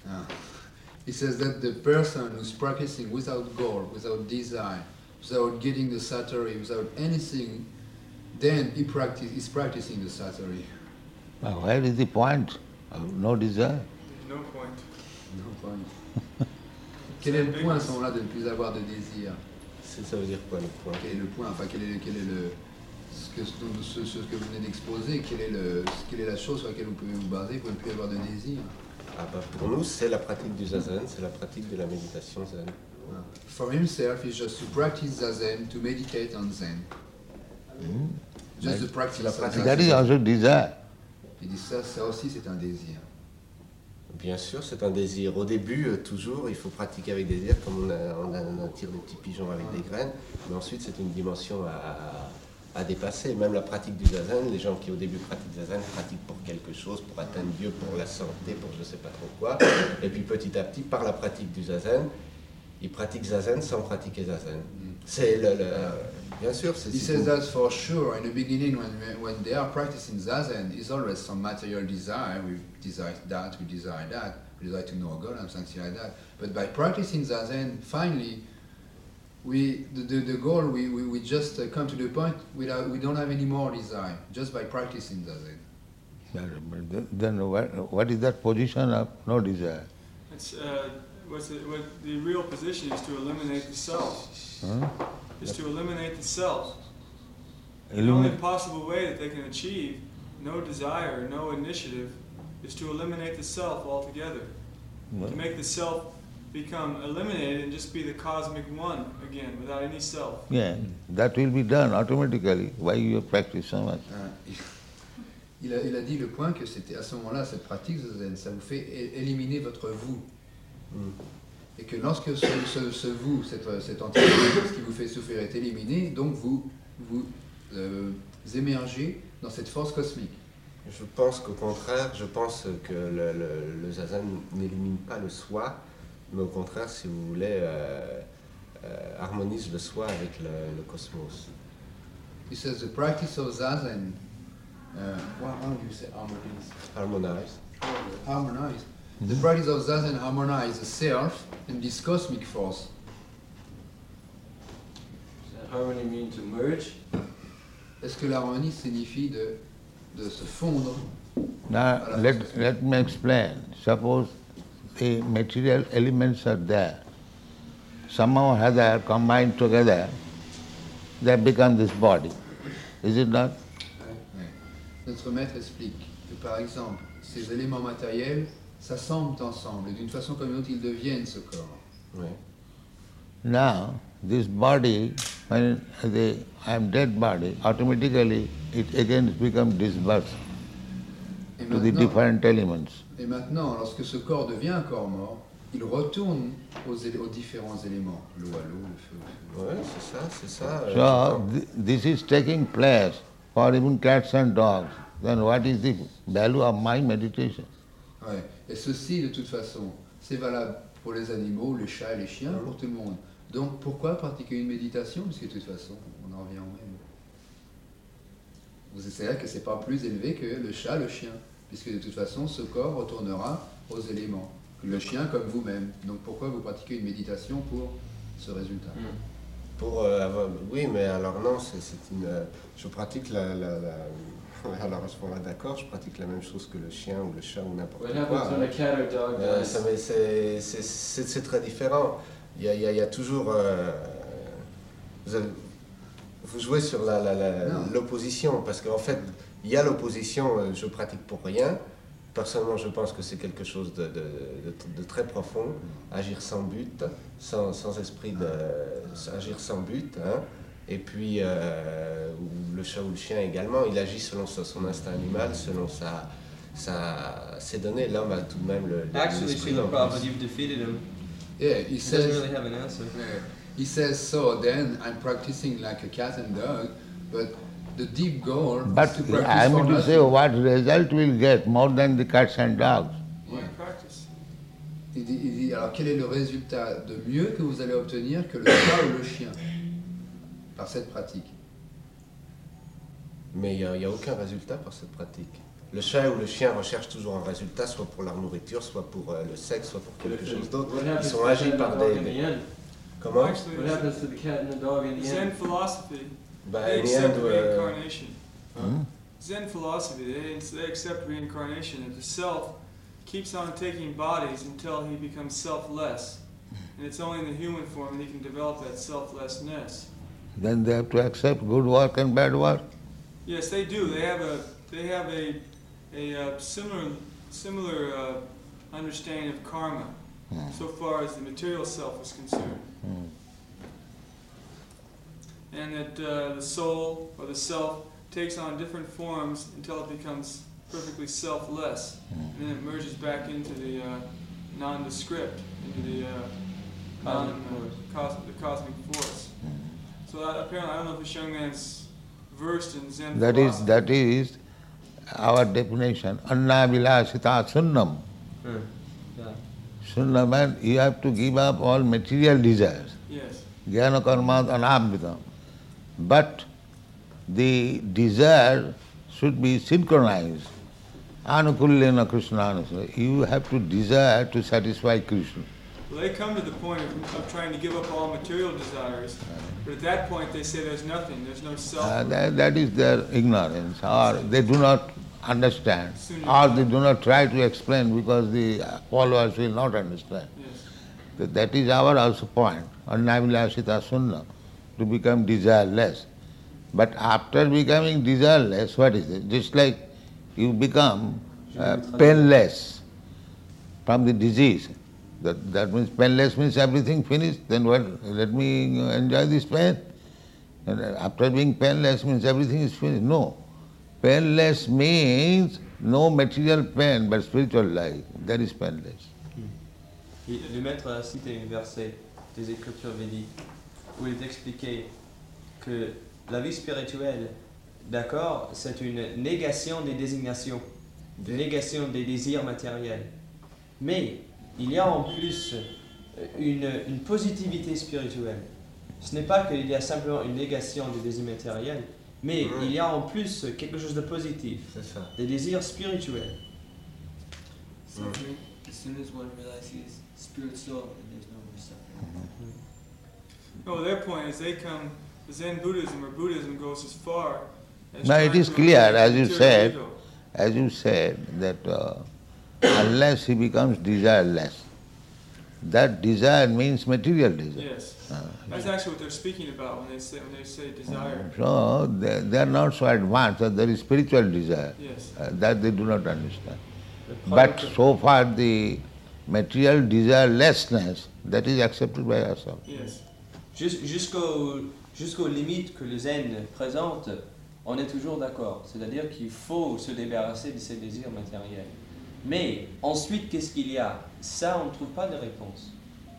He says that the person who's practicing without goal, without desire, without getting the Satori, without anything, then is practicing the Satori. Well, where is the point? No desire. No point. No point. Quel est le point à ce moment-là de ne plus avoir de désir? Ça veut dire quoi le point? Quel est le point? Enfin, quel est le ce que vous venez d'exposer? Quelle est la chose sur laquelle vous pouvez vous baser pour ne plus avoir de désir? Pour nous, c'est la pratique du zazen, c'est la pratique de la méditation zen. For himself, it's just to practice zazen, to meditate on zen. Just the practice of zazen. That is also desire. Il dit ça aussi c'est un désir. Bien sûr, c'est un désir. Au début, toujours, il faut pratiquer avec des désirs, comme on attire des petits pigeons avec des graines, mais ensuite c'est une dimension à dépasser. Même la pratique du zazen, les gens qui au début pratiquent zazen pratiquent pour quelque chose, pour atteindre Dieu, pour la santé, pour je ne sais pas trop quoi. Et puis petit à petit, par la pratique du zazen, ils pratiquent zazen sans pratiquer zazen. C'est bien sûr, c'est... He says that for sure. In the beginning, when they are practicing zazen, it's always some material desire. We desire that, we desire that, we desire to know God and something like that. But by practicing zazen, finally, the goal, we just come to the point we don't have any more desire, just by practicing zazen. Then what is that position of no desire? It's, what the real position is to eliminate the self. Is to eliminate the self. The only possible way that they can achieve no desire, no initiative, is to eliminate the self altogether. To make the self become eliminated and just be the cosmic one again, without any self. Yeah, that will be done automatically. Why you practice so much? Il a dit le point que c'était à ce moment-là, cette pratique zen, ça vous fait éliminer votre vous. Et que lorsque ce vous, cette entité, ce qui vous fait souffrir est éliminé, donc vous émergez dans cette force cosmique. Je pense qu'au contraire, je pense que le zazen n'élimine pas le soi, mais au contraire, si vous voulez, harmonise le soi avec le cosmos. He says the practice of zazen, how do you say harmonize? Harmonize. The practice of zazen harmonizes the self and this cosmic force. Does harmony mean to merge? Est-ce que l'harmonie signifie de se fondre? Now let me explain. Suppose the material elements are there. Somehow or other combined together, they become this body. Is it not? Notre maître explique que par exemple, ces éléments matériels s'assemblent ensemble et d'une façon comme une autre, ils deviennent ce corps. Oui. Now, this body, when I am dead body, automatically it again becomes dispersed to the different elements. Et maintenant, lorsque ce corps devient un corps mort, il retourne aux différents éléments, l'eau à l'eau, le feu au feu. Oui, c'est ça. So, this is taking place for even cats and dogs. Then what is the value of my meditation? Ouais. Et ceci, de toute façon, c'est valable pour les animaux, les chats et les chiens, pour tout le monde. Donc, pourquoi pratiquer une méditation? Parce que de toute façon, on en revient au même. Vous essayez que ce n'est pas plus élevé que le chat, le chien, puisque de toute façon, ce corps retournera aux éléments. Le chien comme vous-même. Donc, pourquoi vous pratiquez une méditation pour ce résultat? Oui, mais alors non, je pratique alors à ce moment-là, d'accord, je pratique la même chose que le chien ou le chat ou n'importe quoi. C'est très différent. Il y a toujours... vous jouez sur l'opposition, parce qu'en fait, il y a l'opposition, je pratique pour rien, Personnellement, je pense que c'est quelque chose de très profond, agir sans but, sans esprit agir sans but, hein. Et puis le chat ou le chien également, il agit selon son instinct animal, selon ses données. L'homme a tout de même l'esprit. Srila Prabhupada, you've defeated him. Yeah, he doesn't really have an answer. He says, so then I'm practicing like a cat and dog, but the deep goal is to practice I mean to say, nothing. what result will get more than the cats and dogs? Why practice? Il dit, alors quel est le résultat de mieux que vous allez obtenir que le chat ou le chien par cette pratique? Mais il n'y a aucun résultat par cette pratique. Le chat ou le chien recherchent toujours un résultat, soit pour leur nourriture, soit pour le sexe, soit pour quelque chose d'autre. Ils sont agis par des... Comment? Actually, What happens to the cat and the dog in the Zen end? philosophy, Bah, they in the accept end, reincarnation. Hmm? Zen philosophy, they accept reincarnation, that the self keeps on taking bodies until he becomes selfless. And it's only in the human form that he can develop that selflessness. Then they have to accept good work and bad work. Yes, they do. They have a similar understanding of karma, so far as the material self is concerned. And that the soul or the self takes on different forms until it becomes perfectly selfless, and then it merges back into the nondescript, into the cosmic force. So apparently, I don't know if this young man's versed in Zen philosophy. That is our definition. Anna vilasita sunnam. Yeah. Sunnam means you have to give up all material desires. Yes. Jnana karmat anabhitam. But the desire should be synchronized. Anukullena Krishnanasa. You have to desire to satisfy Krishna. Well, they come to the point of trying to give up all material desires, but at that point they say there's nothing, there's no self. That is their ignorance, or they do not understand, or they do not try to explain because the followers will not understand. Yes. That is our also point, annavilasita sunna, to become desireless. But after becoming desireless, what is it? Just like you become painless from the disease. That means painless means everything finished, then what? Let me enjoy this pain. And after being painless means everything is finished. No. Painless means no material pain but spiritual life. That is painless. Le maître a cité un verset des Écritures védiques où il expliquait que la vie spirituelle, d'accord, c'est une négation des désignations, une négation des désirs matériels. Mais il y a en plus une positivité spirituelle. Ce n'est pas qu'il y a simplement une négation des désirs matériels, mais il y a en plus quelque chose de positif, des désirs spirituels. Suffering, as soon as one realizes he is spirit soul, then there's no more suffering. No, their point is Zen Buddhism or Buddhism goes as far as... Now it is clear, as you said, that unless he becomes desireless, that desire means material desire. Yes. That's actually what they're speaking about when they say desire. So they are not so advanced that there is spiritual desire. Yes. That they do not understand. But so far the material desirelessness, that is accepted by ourselves. Yes. Jusqu'aux limites que le zen présente, on est toujours d'accord. C'est-à-dire qu'il faut se débarrasser de ses désirs matériels. Mais ensuite, qu'est-ce qu'il y a? Ça, on ne trouve pas de réponse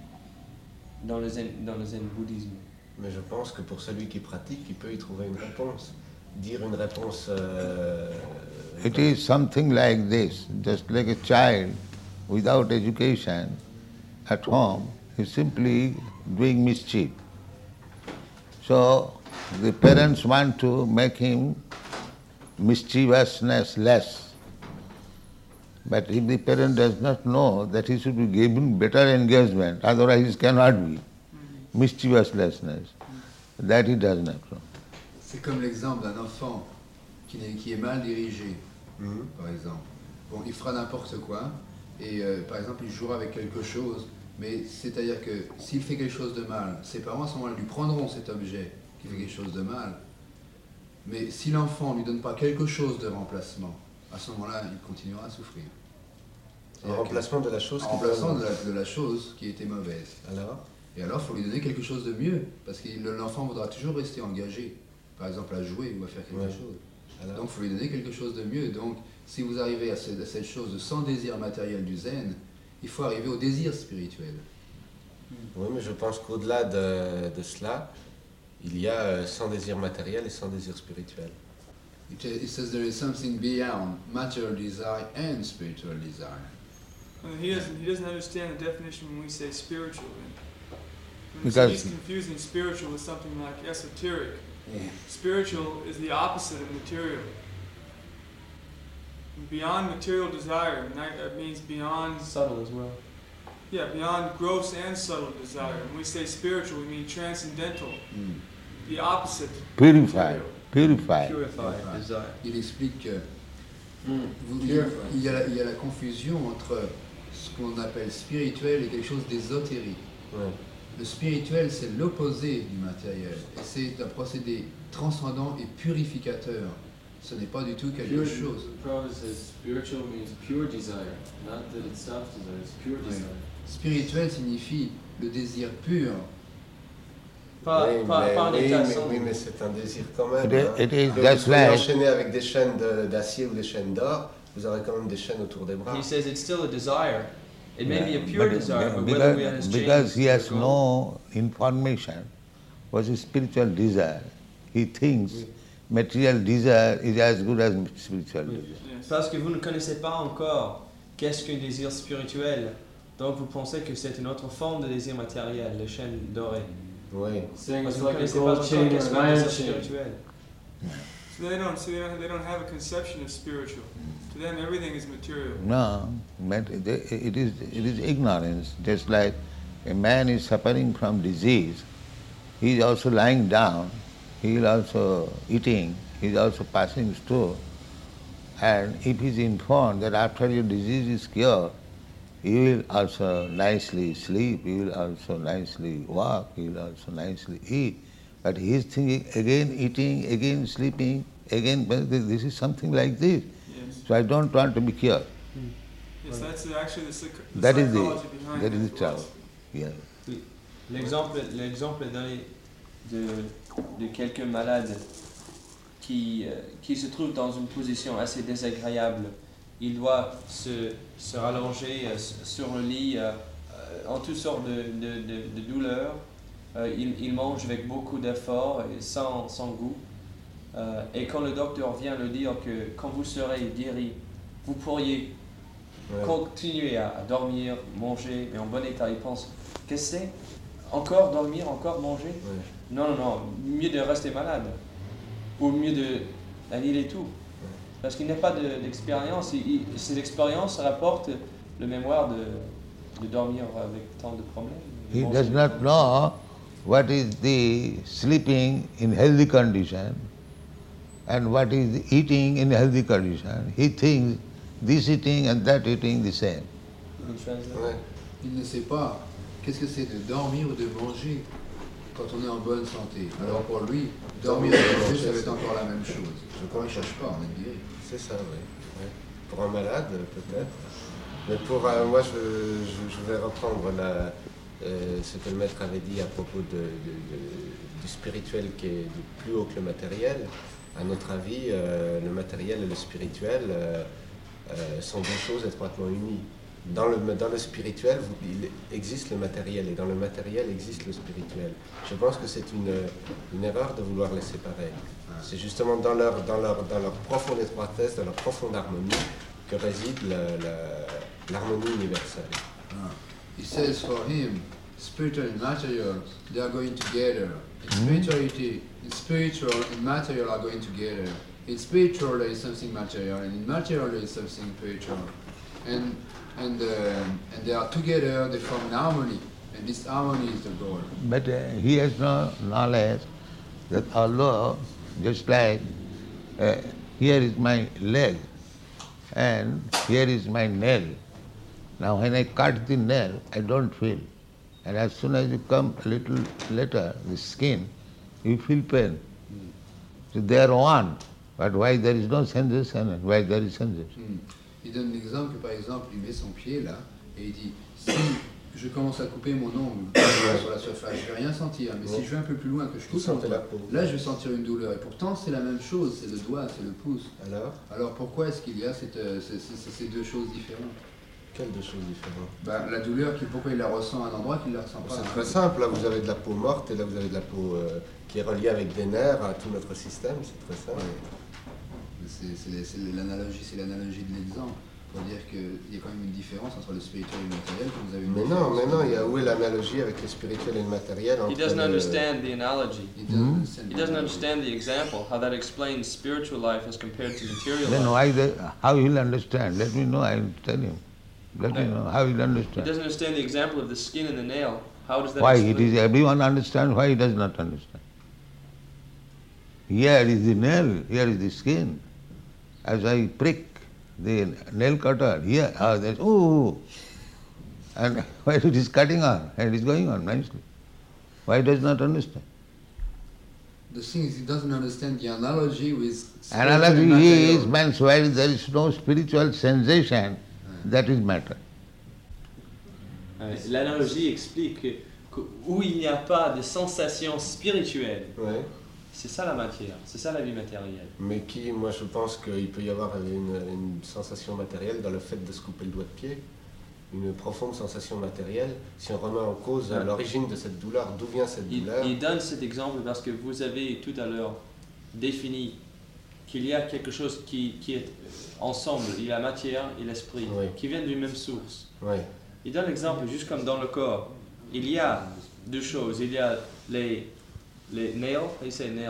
dans le zen bouddhisme. Mais je pense que pour celui qui pratique, il peut y trouver une réponse. Dire une réponse... It is something like this, just like a child without education at home is simply doing mischief. So the parents want to make him mischievousness less. But if the parent does not know that he should be given better engagement, otherwise he cannot be mischievousness, that he does not know. C'est comme l'exemple d'un enfant qui est mal dirigé, par exemple. Bon, il fera n'importe quoi, et par exemple, il jouera avec quelque chose, mais c'est-à-dire que s'il fait quelque chose de mal, ses parents à ce moment-là lui prendront cet objet qui fait quelque chose de mal, mais si l'enfant ne lui donne pas quelque chose de remplacement, à ce moment-là, il continuera à souffrir. En remplacement de la chose en remplaçant de la chose qui était mauvaise. Alors? Et alors, il faut lui donner quelque chose de mieux, parce que l'enfant voudra toujours rester engagé, par exemple à jouer ou à faire quelque chose. Donc, il faut lui donner quelque chose de mieux. Donc, si vous arrivez à cette chose sans désir matériel du zen, il faut arriver au désir spirituel. Oui, mais je pense qu'au-delà de cela, il y a sans désir matériel et sans désir spirituel. It says there is something beyond material desire and spiritual desire. He doesn't understand the definition when we say spiritual. Because he's confusing spiritual with something like esoteric. Yeah. Spiritual is the opposite of material. Beyond material desire, that means beyond... Subtle as well. Yeah, beyond gross and subtle desire. When we say spiritual, we mean transcendental. The opposite. Purified. Purified desire. Il explique que il y a la confusion entre ce qu'on appelle spirituel et quelque chose d'ésotérique. Ouais. Le spirituel, c'est l'opposé du matériel. Et c'est un procédé transcendant et purificateur. Ce n'est pas du tout quelque chose. Prabhupada says spiritual means pure desire, not that it's self-desire, it's pure desire. Spirituel signifie le désir pur. Oui, mais c'est un désir quand même. That's vous right. enchaîner avec des chaînes d'acier ou des chaînes d'or, vous aurez quand même des chaînes autour des bras. He says it's still a desire. It may be a pure desire, but whether we are because he has no information what is spiritual desire. He thinks material desire is as good as spiritual desire. Parce que vous ne connaissez pas encore qu'est-ce qu'un désir spirituel, donc vous pensez que c'est une autre forme de désir matériel, les chaînes dorées. Oui. Saying Parce it's que vous ne like a connaissez pas gold encore chain qu'est-ce or qu'un an iron désir chain. spirituel. So they don't have a conception of spiritual. To them, everything is material. No, but it is ignorance. Just like a man is suffering from disease, he is also lying down, he is also eating, he is also passing through. And if he is informed that after your disease is cured, you will also nicely sleep, you will also nicely walk, you will also nicely eat. But he is thinking again eating, again sleeping, again, this is something like this. Yes. So I don't want to be cured. Yes, that's actually the That is psychology behind the it. trouble. Yeah. L'exemple donné de quelqu'un malade qui se trouve dans une position assez désagréable. Il doit se rallonger sur le lit en toutes sortes de douleurs. Il mange avec beaucoup d'efforts et sans goût. Et quand le docteur vient lui dire que quand vous serez guéri, vous pourriez continuer à dormir, manger, mais en bon état, il pense, qu'est-ce que c'est? Encore dormir, encore manger? Non, mieux de rester malade. Ou mieux d'annuler tout. Parce qu'il n'a pas d'expérience. Ses expériences rapportent le mémoire de dormir avec tant de problèmes. He does not know what is the sleeping in healthy condition and what is the eating in healthy condition. He thinks this eating and that eating the same. Il ne sait pas qu'est-ce que c'est de dormir ou de manger quand on est en bonne santé. Alors pour lui, dormir et manger, ça va être encore la même chose. Je crois qu'il ne cherche pas à être guéri. C'est ça, oui. Ouais. Pour un malade, peut-être. Mais pour moi, je vais reprendre ce que le maître avait dit à propos du spirituel qui est plus haut que le matériel. À notre avis, le matériel et le spirituel sont deux choses étroitement unies. Dans le spirituel, il existe le matériel, et dans le matériel existe le spirituel. Je pense que c'est une erreur de vouloir les séparer. C'est justement dans leur profonde étroitesse, dans leur profonde harmonie, que réside l'harmonie universelle. He says for him, spiritual and material, they are going together. Spirituality, spiritual and material are going together. In spiritual there is something material, and in material there is something spiritual. And they are together, they form an harmony, and this harmony is the goal. But he has no knowledge that although, just like here is my leg and here is my nail. Now when I cut the nail, I don't feel. And as soon as you come a little later, the skin, you feel pain. So they are one. But why there is no sensation and why there is sensation? Il donne l'exemple que par exemple, il met son pied là et il dit si je commence à couper mon ongle sur la surface, je vais rien sentir, mais si je vais un peu plus loin que je coupe mon doigt, là je vais sentir une douleur. Et pourtant c'est la même chose, c'est le doigt, c'est le pouce. Alors pourquoi est-ce qu'il y a ces deux choses différentes? Quelles deux choses différentes? La douleur, pourquoi il la ressent à un endroit qu'il ne la ressent pas? C'est très simple, là vous avez de la peau morte et là vous avez de la peau qui est reliée avec des nerfs à tout notre système, c'est très simple. C'est l'analogie de l'exemple, pour dire qu'il y a quand même une différence entre le spirituel et le matériel. Vous avez mais non, où est l'analogie avec le spirituel et le matériel? He doesn't understand the analogy. He doesn't understand the example, how that explains spiritual life as compared to material life. Then how he'll understand? Let me know, I'll tell him. Let me know how he'll understand. He doesn't understand the example of the skin and the nail. How does that Why? explain? It is everyone understands, why he does not understand? Here is the nail, here is the skin. As I prick the nail cutter here, there's and why it is cutting on, and it is going on nicely. Why does not understand? The thing is, he doesn't understand the analogy with... Analogy is, means where there is no spiritual sensation, that is matter. L'analogie explique que où il n'y a pas de sensation spirituelle, c'est ça la matière, c'est ça la vie matérielle. Mais moi je pense qu'il peut y avoir une sensation matérielle dans le fait de se couper le doigt de pied, une profonde sensation matérielle, si on remet en cause l'origine de cette douleur, d'où vient cette douleur. Il donne cet exemple parce que vous avez tout à l'heure défini qu'il y a quelque chose qui est ensemble, il y a la matière et l'esprit, qui viennent d'une même source. Il donne l'exemple, juste comme dans le corps, il y a deux choses, il y a les nails, c'est nails,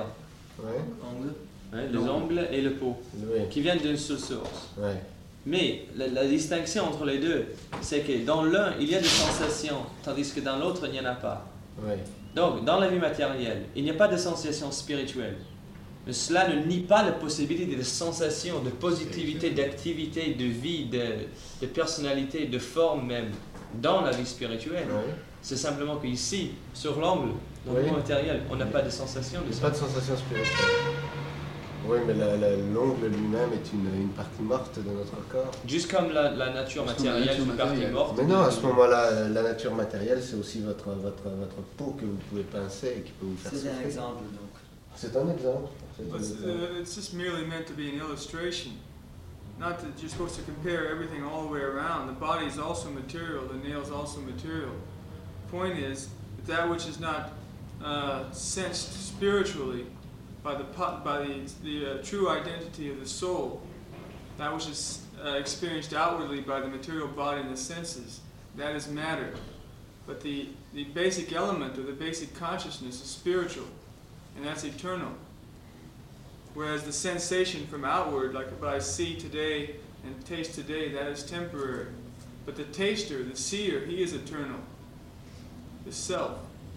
les ongles et le peau, qui viennent d'une seule source. Mais la distinction entre les deux, c'est que dans l'un, il y a des sensations, tandis que dans l'autre, il n'y en a pas. Donc, dans la vie matérielle, il n'y a pas de sensations spirituelles. Mais cela ne nie pas la possibilité de sensations, de positivité, d'activité, de vie, de personnalité, de forme même, dans la vie spirituelle. C'est simplement qu'ici, sur l'ongle, dans le monde matériel, on n'a pas de sensation. Pas de sensation spirituelle. Oui, mais l'ongle lui-même est une partie morte de notre corps. Juste comme la nature matérielle est une partie morte. Mais non, à ce moment-là, la nature matérielle, c'est aussi votre peau que vous pouvez pincer et qui peut vous faire souffrir. C'est un exemple, donc. C'est un exemple. It's just merely meant to be an illustration. Not that you're supposed to compare everything all the way around. The body is also material, the nail is also material. The point is that which is not sensed spiritually by the true identity of the soul, that which is experienced outwardly by the material body and the senses, that is matter. But the basic element or the basic consciousness is spiritual, and that's eternal. Whereas the sensation from outward, like what I see today and taste today, that is temporary. But the taster, the seer, he is eternal. The self.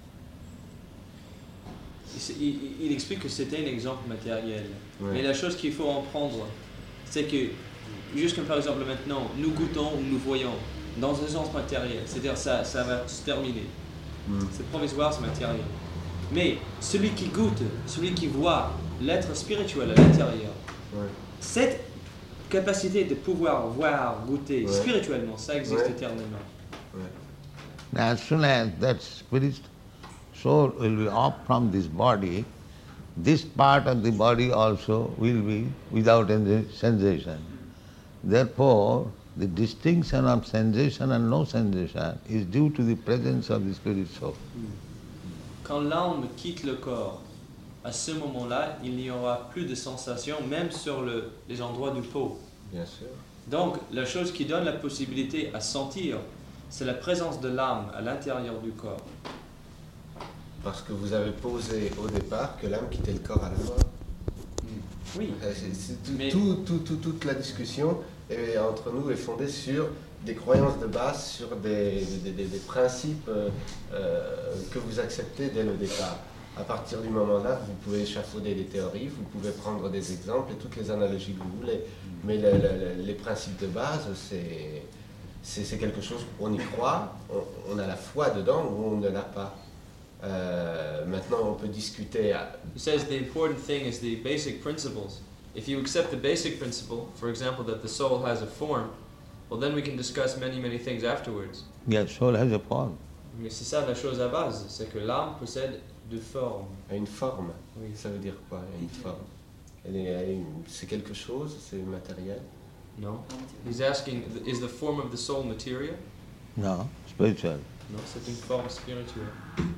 Il explique que c'était un exemple matériel. Mais la chose qu'il faut en prendre, c'est que, juste comme par exemple maintenant, nous goûtons ou nous voyons dans un sens matériel. C'est-à-dire ça va se terminer. C'est provisoire, c'est matériel. Mais celui qui goûte, celui qui voit l'être spirituel à l'intérieur, cette capacité de pouvoir voir, goûter spirituellement, ça existe éternellement. As soon as that spirit soul will be off from this body, this part of the body also will be without any sensation. Therefore, the distinction of sensation and no sensation is due to the presence of the spirit soul. Quand l'âme quitte le corps, à ce moment-là, il n'y aura plus de sensation, même sur les endroits du peau. Bien sûr. Donc, la chose qui donne la possibilité à sentir, c'est la présence de l'âme à l'intérieur du corps. Parce que vous avez posé au départ que l'âme quittait le corps à la mort. Oui. Toute la discussion entre nous est fondée sur des croyances de base, sur des principes que vous acceptez dès le départ. À partir du moment-là, vous pouvez échafauder des théories, vous pouvez prendre des exemples et toutes les analogies que vous voulez. Mais les principes de base, c'est quelque chose où on y croit, on a la foi dedans ou on ne l'a pas. Maintenant, on peut discuter. He says the important thing is the basic principles. if you accept the basic principle, for example, that the soul has a form, well, then we can discuss many things afterwards. Yes, soul has a form. Mais c'est ça la chose à base, c'est que l'âme possède de formes. Une forme. Oui. Ça veut dire quoi, une forme? C'est quelque chose, c'est matériel? No. He's asking, is the form of the soul material? No, spiritual. Non, c'est une forme spirituelle.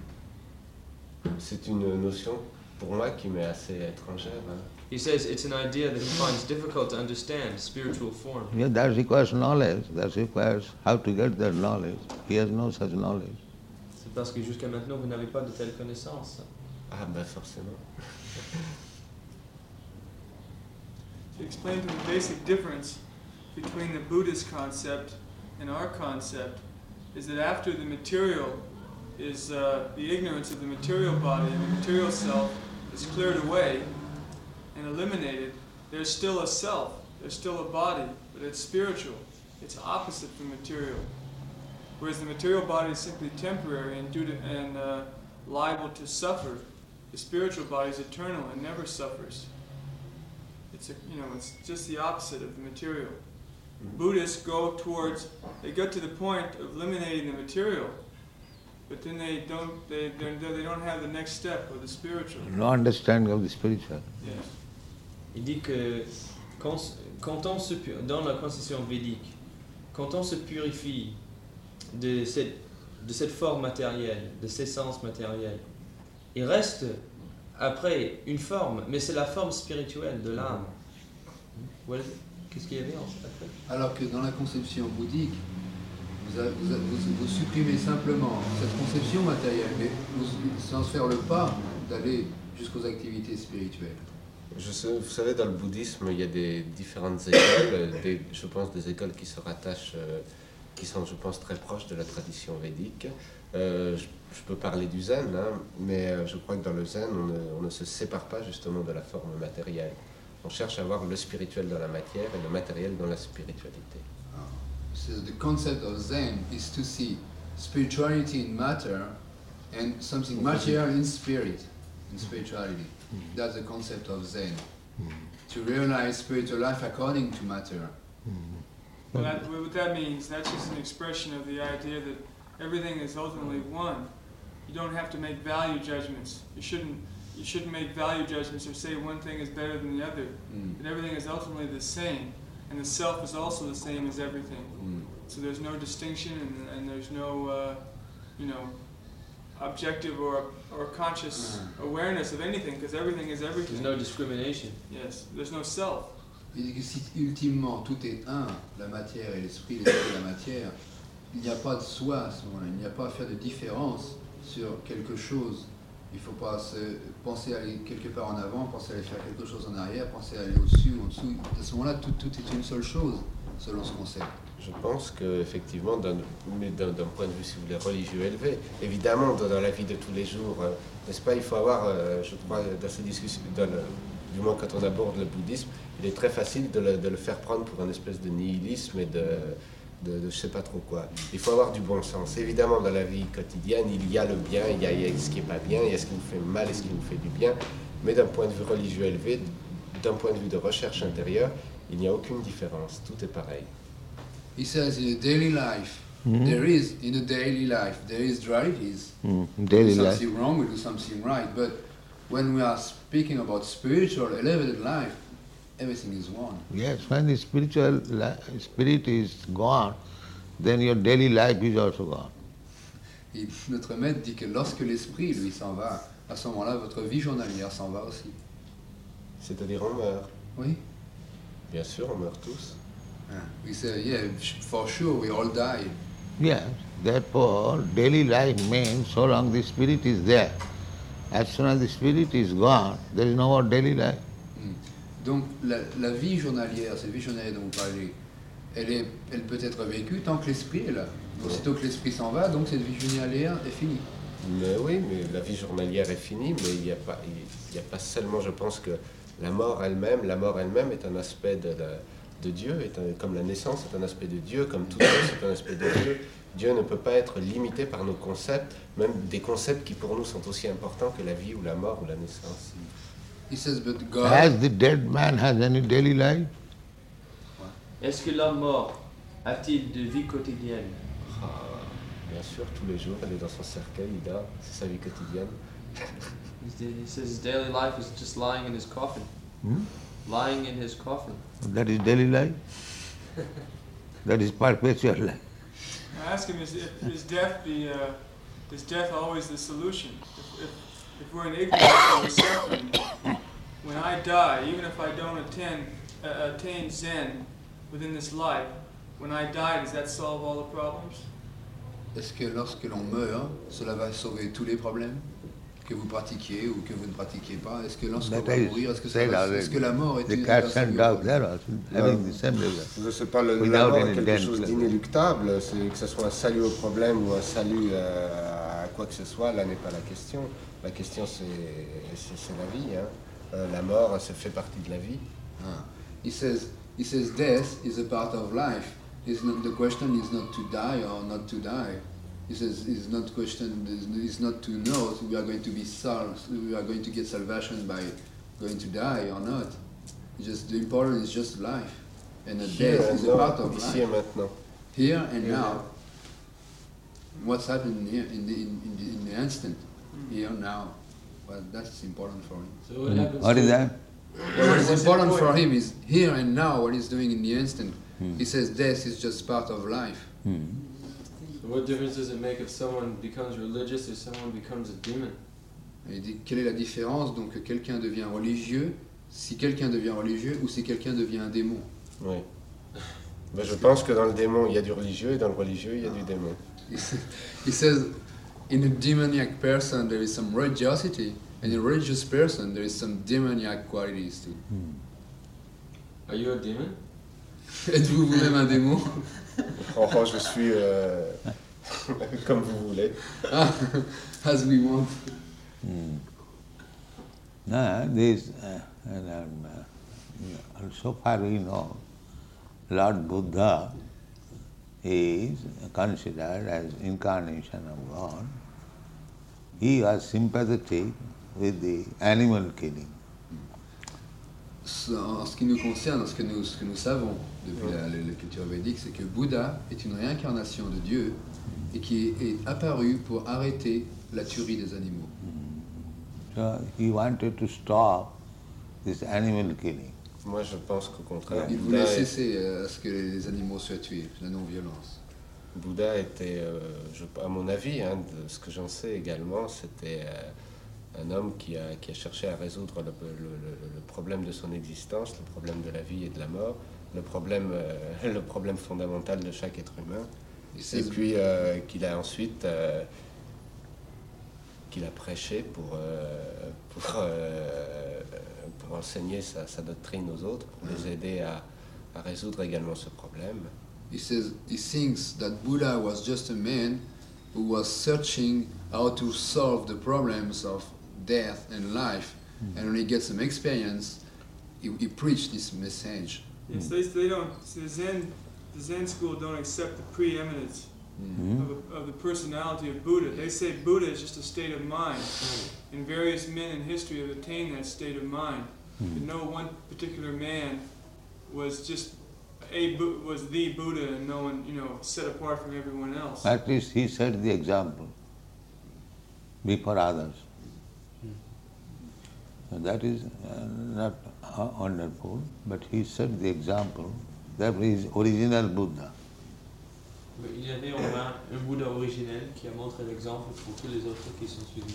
C'est une notion, pour moi, qui m'est assez étrangère. Hein. He says it's an idea that he finds difficult to understand, spiritual form. Yeah, that requires knowledge. That requires how to get that knowledge. He has no such knowledge. C'est parce que jusqu'à maintenant, vous n'avez pas de telle connaissance. Ah, ben forcément. To explain to the basic difference between the Buddhist concept and our concept is that after the material is the ignorance of the material body and the material self is cleared away and eliminated, there's still a self, there's still a body, but it's spiritual. It's opposite from material. Whereas the material body is simply temporary and liable to suffer, the spiritual body is eternal and never suffers. It's just the opposite of the material. Buddhists they get to the point of eliminating the material, but then they don't have the next step of the spiritual. No understanding of the spiritual. Yes. Il dit que dans la conception védique, quand on se purifie de cette forme matérielle, de ces sens matériels, il reste après une forme, mais c'est la forme spirituelle de l'âme. Qu'est-ce qu'il y avait après? Alors que dans la conception bouddhique, vous supprimez simplement cette conception matérielle, mais sans faire le pas d'aller jusqu'aux activités spirituelles. Vous savez, dans le bouddhisme, il y a des différentes écoles, je pense des écoles qui se rattachent, qui sont, je pense, très proches de la tradition védique. Je peux parler du zen, hein, mais je crois que dans le zen, on ne se sépare pas justement de la forme matérielle. On cherche à voir le spirituel dans la matière et le matériel dans la spiritualité. So the concept of Zen is to see spirituality in matter and something material in spirit, in spirituality. That's the concept of Zen. To realize spiritual life according to matter. What that means, that's just an expression of the idea that everything is ultimately one. You don't have to make value judgments. You shouldn't make value judgments or say one thing is better than the other. But everything is ultimately the same, and the self is also the same as everything. So there's no distinction, and there's no, objective or conscious awareness of anything, because everything is everything. There's no discrimination. Yes, there's no self. Il dit que si ultimement tout est un, la matière et l'esprit et la matière, il n'y a pas de soi à ce moment-là, il n'y a pas à faire de différence sur quelque chose. Il ne faut pas penser à aller quelque part en avant, penser à aller faire quelque chose en arrière, penser à aller au-dessus, en dessous. À ce moment-là, tout est une seule chose, selon ce concept. Je pense qu'effectivement, d'un point de vue, si vous voulez, religieux élevé, évidemment, dans la vie de tous les jours, n'est-ce pas, il faut avoir, je crois, dans ces discussions, du moins quand on aborde le bouddhisme, il est très facile de le faire prendre pour une espèce de nihilisme et de je sais pas trop quoi. Il faut avoir du bon sens. Évidemment, dans la vie quotidienne, il y a le bien, il y a ce qui n'est pas bien, il y a ce qui nous fait mal et ce qui nous fait du bien. Mais d'un point de vue religieux élevé, d'un point de vue de recherche intérieure, il n'y a aucune différence. Tout est pareil. He says in a daily life, there is dualities. Daily we do life. something wrong, we do something right. But when we are speaking about spiritual, elevated life, everything is one. Yes, when the spirit is gone, then your daily life is also gone. Et notre maître dit que lorsque l'esprit, lui, s'en va, à ce moment-là, votre vie journalière s'en va aussi. C'est-à-dire on meurt. Oui. Bien sûr, on meurt tous. We say, yeah, for sure, we all die. Yes, therefore, daily life means so long the spirit is there. As soon as the spirit is gone, there is no more daily life. Donc la vie journalière, cette vie journalière dont vous parlez, elle peut être vécue tant que l'esprit est là. Aussitôt que l'esprit s'en va, donc cette vie journalière est finie. Mais oui, mais la vie journalière est finie, mais il n'y a pas seulement, je pense que la mort elle-même est un aspect de Dieu, comme la naissance est un aspect de Dieu, comme tout chose est un aspect de Dieu. Dieu ne peut pas être limité par nos concepts, même des concepts qui pour nous sont aussi importants que la vie ou la mort ou la naissance. He says, but God. Has the dead man has any daily life? Est-ce que l'homme mort a-t-il de vie quotidienne? Bien sûr, tous les jours, il est dans son cercueil, il dort, c'est sa vie quotidienne. He says his daily life is just lying in his coffin. Lying in his coffin. That is daily life? That is perpetual life. I ask him, is death always the solution? If we're in ignorance and we're suffering, when I die, even if I don't attain Zen within this life, when I die, does that solve all the problems? Est-ce que lorsque l'on meurt, cela va sauver tous les problèmes que vous pratiquiez ou que vous ne pratiquiez pas? Est-ce que lorsque vous allez mourir, est-ce que la mort est une cats and dogs there also having the same result. Je sais pas, la mort est quelque chose d'inéluctable, c'est que ce soit un salut au problème ou un salut à quoi que ce soit, là n'est pas la question. La question c'est la vie, hein. La mort, ça fait partie de la vie. He says death is a part of life. The question is not to die or not to die. He says it's not to know if we are going to be solved, we are going to get salvation by going to die or not. The important is just life, and death is a part of life. Ici et maintenant. Here and now. What's happening here in the instant, here now. Well, that's important for him. So what happens? What is that? What is important for him is here and now. What he's doing in the instant. He says death is just part of life. So what difference does it make if someone becomes religious or someone becomes a demon? Il dit quelle est la différence donc que quelqu'un devient religieux, si quelqu'un devient religieux ou si quelqu'un devient un démon. Oui. Ben, je pense que dans le démon il y a du religieux et dans le religieux il y a du démon. He says in a demoniac person there is some religiosity, and in a religious person there is some demoniac qualities too. Are you a demon? Êtes-vous vous-même un démon? Oh, je suis comme vous voulez. As we want. So far we know, Lord Buddha is considered as incarnation of God. He was sympathetic with the animal killing. En ce qui nous concerne, ce que nous savons depuis la culture védique, c'est que Bouddha est une réincarnation de Dieu et qui est apparu pour arrêter la tuerie des animaux. So he wanted to stop this animal killing. Moi je pense qu'au contraire, Il voulait cesser à ce que les animaux soient tués, la non-violence. Bouddha était, à mon avis, hein, de ce que j'en sais également, c'était un homme qui a cherché à résoudre le problème de son existence, le problème de la vie et de la mort, le problème fondamental de chaque être humain, et puis qu'il a ensuite qu'il a prêché pour enseigner sa doctrine aux autres, pour les aider à résoudre également ce problème. He thinks that Buddha was just a man who was searching how to solve the problems of death and life, and when he gets some experience, he preached this message. Yes, they don't. The Zen school don't accept the preeminence of the personality of Buddha. They say Buddha is just a state of mind, and various men in history have attained that state of mind. But no one particular man was just was the Buddha, and no one, set apart from everyone else. At least he set the example before others. So that is not wonderful, but he set the example. That is original Buddha. Mais il y avait en main un Bouddha originel qui a montré l'exemple pour tous les autres qui sont suivis.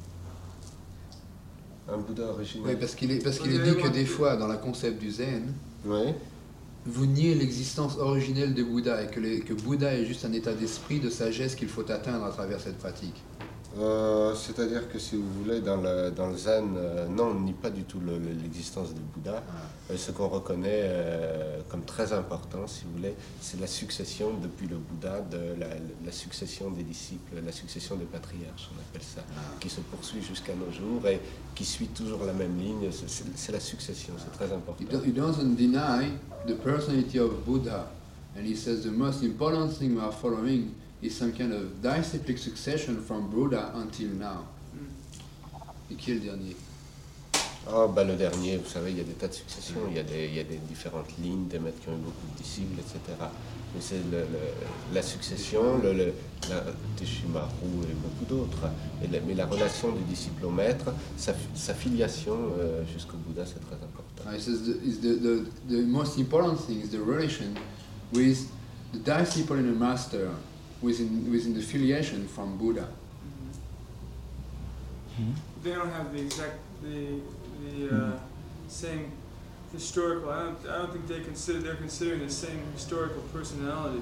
Un Bouddha originel. Oui, parce qu'il est dit que des fois, dans le concept du Zen, oui, vous niez l'existence originelle de Bouddha et que Bouddha est juste un état d'esprit, de sagesse qu'il faut atteindre à travers cette pratique. C'est-à-dire que si vous voulez, dans le Zen, non, on nie pas du tout l'existence de Bouddha. Ce qu'on reconnaît comme très important, si vous voulez, c'est la succession depuis le Bouddha, la succession des disciples, la succession des patriarches, on appelle ça, qui se poursuit jusqu'à nos jours et qui suit toujours la même ligne. C'est la succession, c'est très important. He doesn't deny the personality of Buddha, and he says the most important thing we are following is some kind of disciplic succession from Buddha until now. Et qui est le dernier? Oh, bah, le dernier, vous savez, il y a des tas de successions, il y a des différentes lignes, des maîtres qui ont eu beaucoup de disciples, etc. Mais c'est la succession, la Teshimaru et beaucoup d'autres. Mais la relation du disciple au maître, sa filiation jusqu'au Bouddha, c'est très important. He says the most important thing is the relation with the disciple and the master within the filiation from Buddha. They don't have the exact same historical. I don't think they're considering the same historical personality.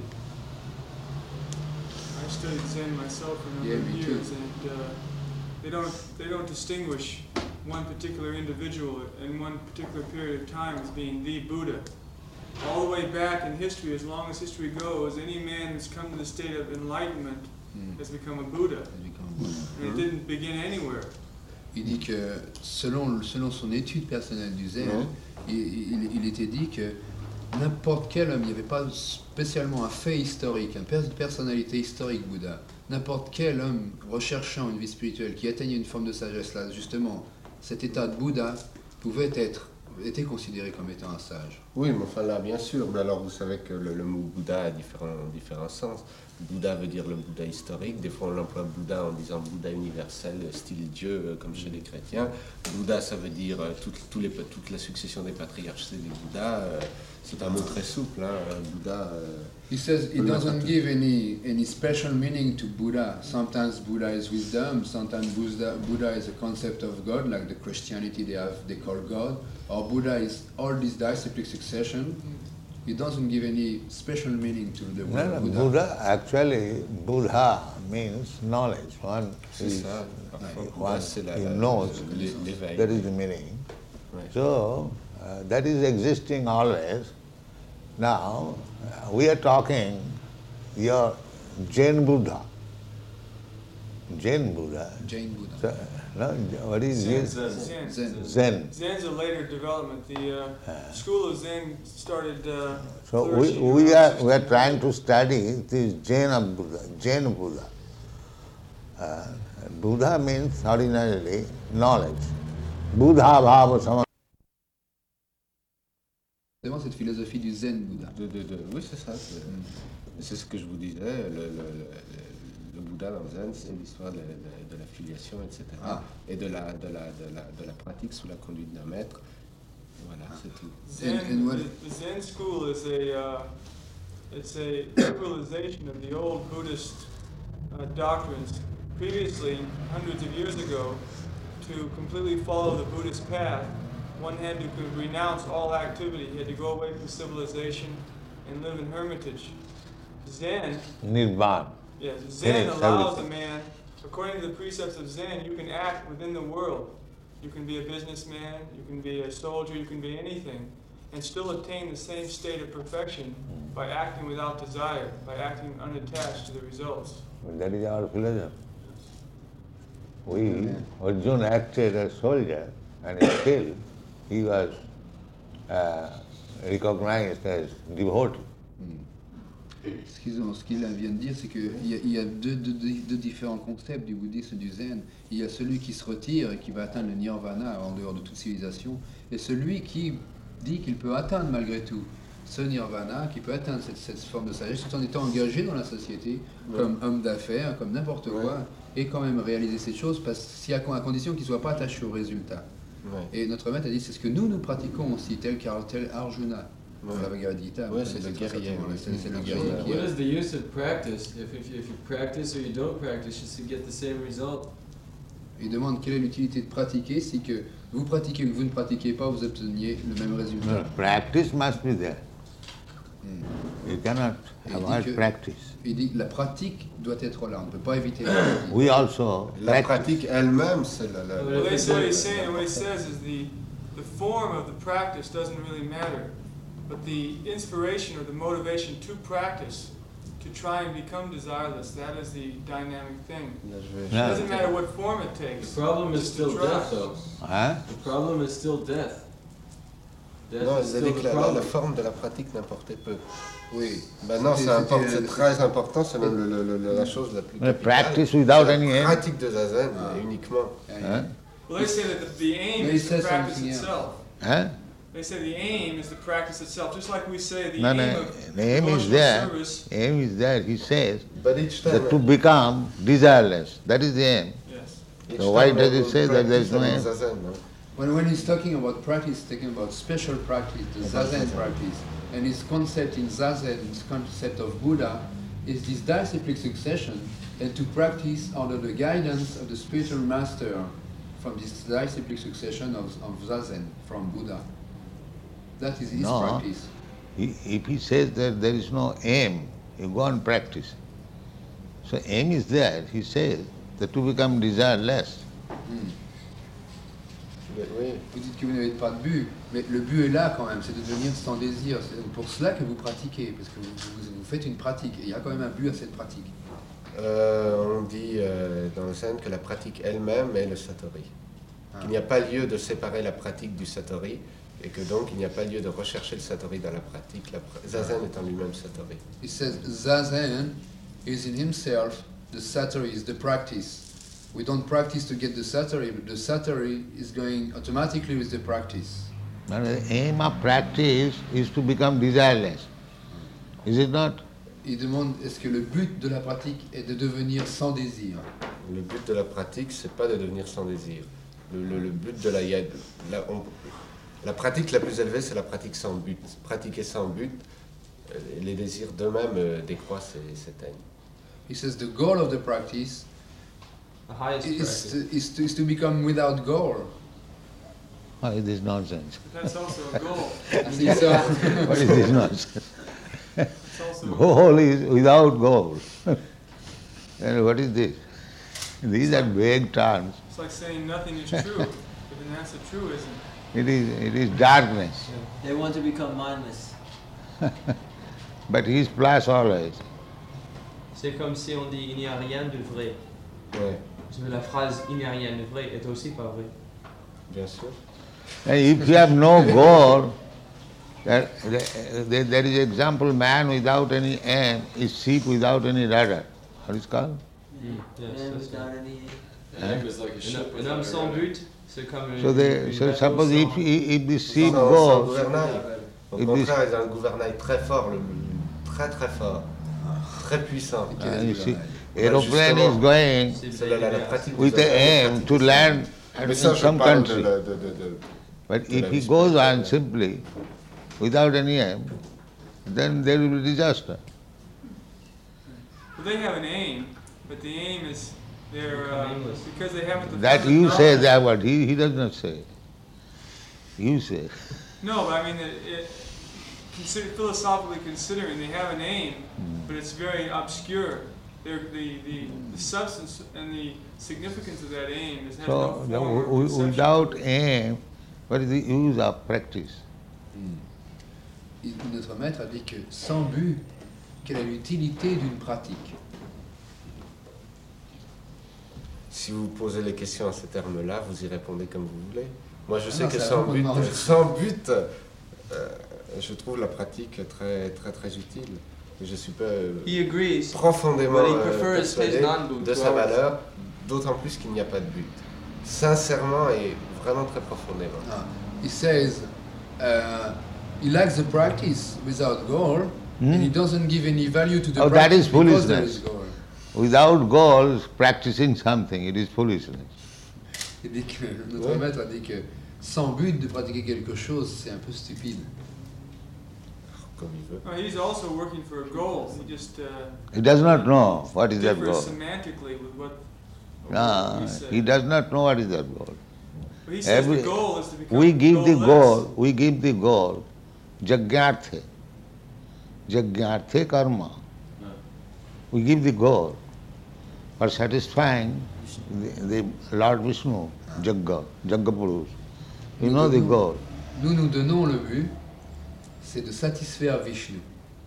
I studied Zen myself for a number of years, and they don't distinguish one particular individual in one particular period of time as being the Buddha. All the way back in history, as long as history goes, any man who's come to the state of enlightenment has become a Buddha. And it didn't begin anywhere. Il dit que selon son étude personnelle du Zen, il était dit que n'importe quel homme, il n'y avait pas spécialement un fait historique, une personnalité historique Bouddha, n'importe quel homme recherchant une vie spirituelle qui atteignait une forme de sagesse là, justement, cet état de Bouddha était considéré comme étant un sage. Oui, mais enfin là, bien sûr. Mais alors, vous savez que le mot Bouddha a différents sens. Bouddha veut dire le Bouddha historique. Des fois, on emploie Bouddha en disant Bouddha universel, style Dieu, comme chez les chrétiens. Bouddha, ça veut dire toute la succession des patriarches, c'est des Bouddhas. C'est un mot très souple, hein, Bouddha. He says it doesn't give any special meaning to Buddha. Sometimes Buddha is wisdom, sometimes Buddha is a concept of God, like the Christianity they call God, or Buddha is all this disciplic succession. It doesn't give any special meaning to the word Buddha. Buddha, actually, Buddha means knowledge. One knows, that is the meaning. Right. So, that is existing always. Now, we are talking your Jain Buddha. Jain Buddha. Jain Buddha. So, no, what is Zen. Zen. Zen's a later development. The school of Zen started. So we are trying to study this Jain Buddha. Buddha means ordinarily knowledge. Buddha bhava sama. Cette philosophie du Zen Bouddha. Oui, c'est ça. C'est ce que je vous disais. Le Bouddha dans Zen, c'est l'histoire de la filiation, etc. Et de la pratique sous la conduite d'un maître. Voilà, c'est tout. The Zen school is it's a liberalization of the old Buddhist doctrines. Previously, hundreds of years ago, to completely follow the Buddhist path, one had to renounce all activity. He had to go away from civilization and live in hermitage. Zen, Nirvana. Yes, Zen allows a man, according to the precepts of Zen, you can act within the world. You can be a businessman, you can be a soldier, you can be anything, and still attain the same state of perfection by acting without desire, by acting unattached to the results. Well, that is our philosophy. Arjuna acted as soldier, and still he was recognized as devotee. Ce qu'il vient de dire, c'est qu'il y a deux différents concepts du bouddhisme et du zen. Il y a celui qui se retire et qui va atteindre le nirvana en dehors de toute civilisation, et celui qui dit qu'il peut atteindre malgré tout ce nirvana, qui peut atteindre cette forme de sagesse tout en étant engagé dans la société, comme homme d'affaires, comme n'importe quoi, et quand même réaliser ces choses, à condition qu'il ne soit pas attaché au résultat. Et notre maître a dit, c'est ce que nous pratiquons aussi, tel Arjuna. La Bhagavad Gita, c'est le guerrier. C'est le guerrier qui What is the use of practice? If you practice or you don't practice, just to get the same result. Il demande quelle est l'utilité de pratiquer si que vous pratiquez ou que vous ne pratiquez pas, vous obteniez le même résultat. No, practice must be there. You cannot avoid practice. Il dit que la pratique doit être là, on ne peut pas éviter la pratique. We also la pratique elle-même, c'est What he says is the form of the practice doesn't really matter. But the inspiration or the motivation to practice, to try and become desireless, that is the dynamic thing. It doesn't matter what form it takes. The problem is still death, though. The problem is still death. Non, la forme de la pratique n'importait peu. Oui. Maintenant, c'est très important, c'est même la chose la plus capitale. Practice without any aim. La pratique de zazen, uniquement. Well, Well, they say that the aim is the practice itself. Huh? They say the aim is the practice itself, just like we say the No, aim no, of the aim is devotional there. service. Aim is there. He says But each time, that to become desireless. That is the aim. Yes. each So why time does I it will say that there is no practice aim? Zazen, no? When he's talking about practice, he's talking about special practice, the Zazen practice. And his concept in Zazen, his concept of Buddha, is this disciplic succession and to practice under the guidance of the spiritual master from this disciplic succession of Zazen from Buddha. That is his practice. If he says that there is no aim, you go and practice. So aim is there. He says that to become desireless. Oui. Vous dites que vous n'avez pas de but, mais le but est là quand même, c'est de devenir sans désir. C'est pour cela que vous pratiquez, parce que vous faites une pratique. Et il y a quand même un but à cette pratique. On dit dans le Zen que la pratique elle-même est le Satori. Il n'y a pas lieu de séparer la pratique du Satori et que donc il n'y a pas lieu de rechercher le Satori dans la pratique. Zazen est en lui-même Satori. It says Zazen is in himself, the Satori is the practice. We don't practice to get the Satori, but the Satori is going automatically with the practice. And the aim of practice is to become desireless. Is it not? Il demande est-ce que le but de la pratique est de devenir sans désir. Le but de la pratique, c'est pas de devenir sans désir. Le but de la pratique la plus élevée, c'est la pratique sans but. Pratiquer sans but, les désirs d'eux-mêmes décroissent et s'éteignent. He says the goal of the practice The highest practice. is to become without goal. What is this nonsense? That's also a goal. What is this nonsense? It's also Goal is without goal. And what is this? These are vague terms. It's like saying nothing is true, but then that's a truism. It is darkness. They want to become mindless. But he is plus always. C'est comme si on dit il n'y a rien de vrai. Ouais, La phrase il n'y a rien de vrai est aussi pas vrai. bien sûr. And if you have no goal, there is example, man without any aim is sheep without any rudder. What is called? Un homme sans but, c'est comme So suppose if the sheep Sans goes, gouvernail. Au contraire, ils ont un gouvernail très fort, très très fort, très puissant. you see, aeroplane is going C'est la pratique with the aim to land in some country. But if he goes on simply without any aim, then there will be disaster. Well, they have an aim, but the aim is because they haven't. That you say that what he does not say. You say. No, but I mean, philosophically considering, they have an aim, but it's very obscure. The substance and the significance of that aim has no form or conception. Without aim, what is the use of practice? Notre maître a dit que sans but, quelle est l'utilité d'une pratique? Si vous posez les questions à ces termes-là, vous y répondez comme vous voulez. Moi, je sais non, que c'est sans but, je trouve la pratique très très très utile. Je suis pas profondément persuadé de sa valeur, d'autant plus qu'il n'y a pas de but. Sincèrement et vraiment très profondément. He says he likes the practice without goal, and he doesn't give any value to the that practice is because there is foolishness. goal. Without goals, practicing something, it is foolishness. Il dit que notre maître a dit que sans but de pratiquer quelque chose, c'est un peu stupide. Comme il veut. No, he's also working for a goal. He just He does not know what is that differs goal. semantically with what No, we say. he does not know what is that goal. But he says the goal is to become We give the goalless. goal, jagyarthe. Jagyarthe karma. We give the goal for satisfying the Lord Vishnu, Jagga Purush. You know the goal. Nous donnons le but, c'est de satisfaire Vishnu.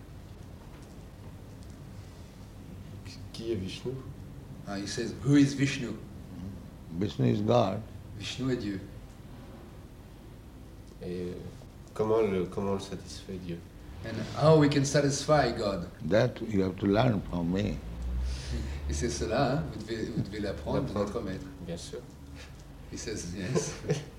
Qui est Vishnu? He says, who is Vishnu? Vishnu is God. Vishnu est Dieu. Et comment le satisfait Dieu? And how we can satisfy God? That you have to learn from me. Et c'est cela, hein, vous devez l'apprendre de notre maître. Bien sûr. He says yes.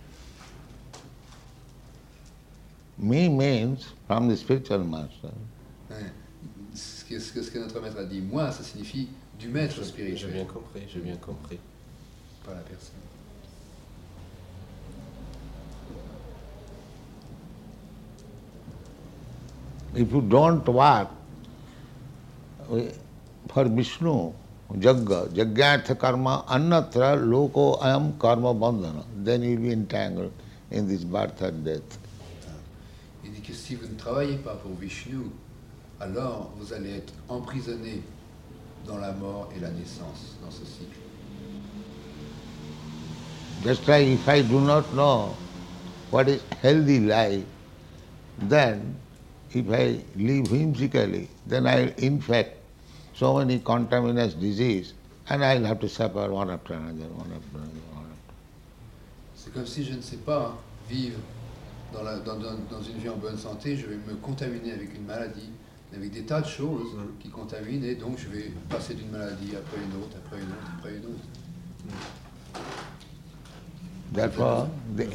Me means from the spiritual master. Ce que notre maître a dit, moi, ça signifie du maître spirituel. J'ai bien compris. Pas la personne. If you don't work for Vishnu, Jagyartha karma, annatra loko ayam karma bandhana, then you will be entangled in this birth and death. Il dit que si vous ne travaillez pas pour Vishnu, alors vous allez être emprisonné dans la mort et la naissance, dans ce cycle. Just like if I do not know what is healthy life, then if I live whimsically, then I will infect so many contaminous diseases and I will have to suffer one after another, one after another, one after another. C'est comme si je ne sais pas vivre dans une vie en bonne santé, je vais me contaminer avec une maladie, avec des tas de choses qui contaminent, et donc je vais passer d'une maladie après une autre, après une autre, après une autre. Therefore, the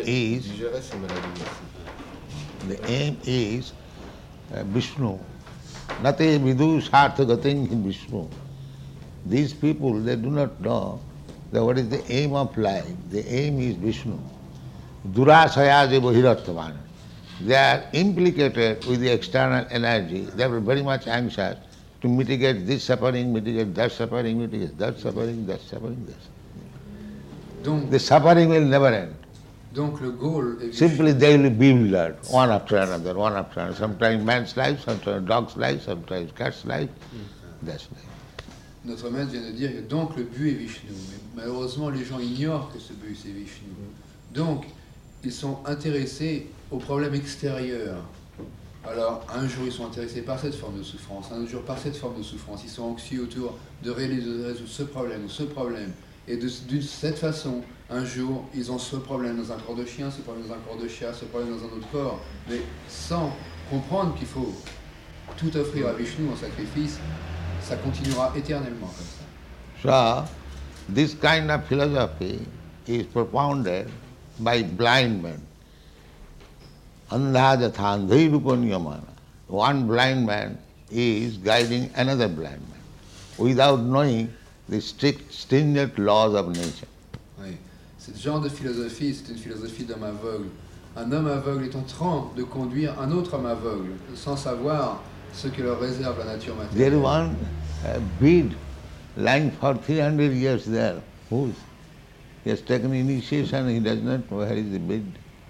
aim is Vishnu. Nate vidu sarthagating Vishnu. These people, they do not know that what is the aim of life. The aim is Vishnu. Durasayaje Bahirattavana. They are implicated with the external energy. They are very much anxious to mitigate this suffering, mitigate that suffering, mitigate that suffering, that suffering, that suffering. Donc, the suffering will never end. Donc le goal est simply they will be bewildered, one after another, one after another. Sometimes man's life, sometimes dog's life, sometimes cat's life. That's life. Notre maître vient de dire que donc le but est Vishnu. Mais malheureusement, les gens ignorent que ce but c'est Vishnu. Donc, ils sont intéressés aux problèmes extérieurs. Alors, un jour, ils sont intéressés par cette forme de souffrance, un jour par cette forme de souffrance. Ils sont anxieux autour de résoudre ce problème ou ce problème. Et de cette façon, un jour, ils ont ce problème dans un corps de chien, ce problème dans un corps de chat, ce problème dans un autre corps. Mais sans comprendre qu'il faut tout offrir à Vishnu en sacrifice, ça continuera éternellement comme So, ça. this kind of philosophy is propounded by blind men. Andhajatha andhairupanyamana. One blind man is guiding another blind man without knowing the strict, stringent laws of nature. Oui. Ce genre de philosophie, c'est une philosophie d'homme aveugle. Un homme aveugle est en train de conduire un autre homme aveugle, sans savoir ce que leur réserve la nature matérielle. There is one bead lying for 300 years there. Whose? He has taken initiation, he does not know where is the bead.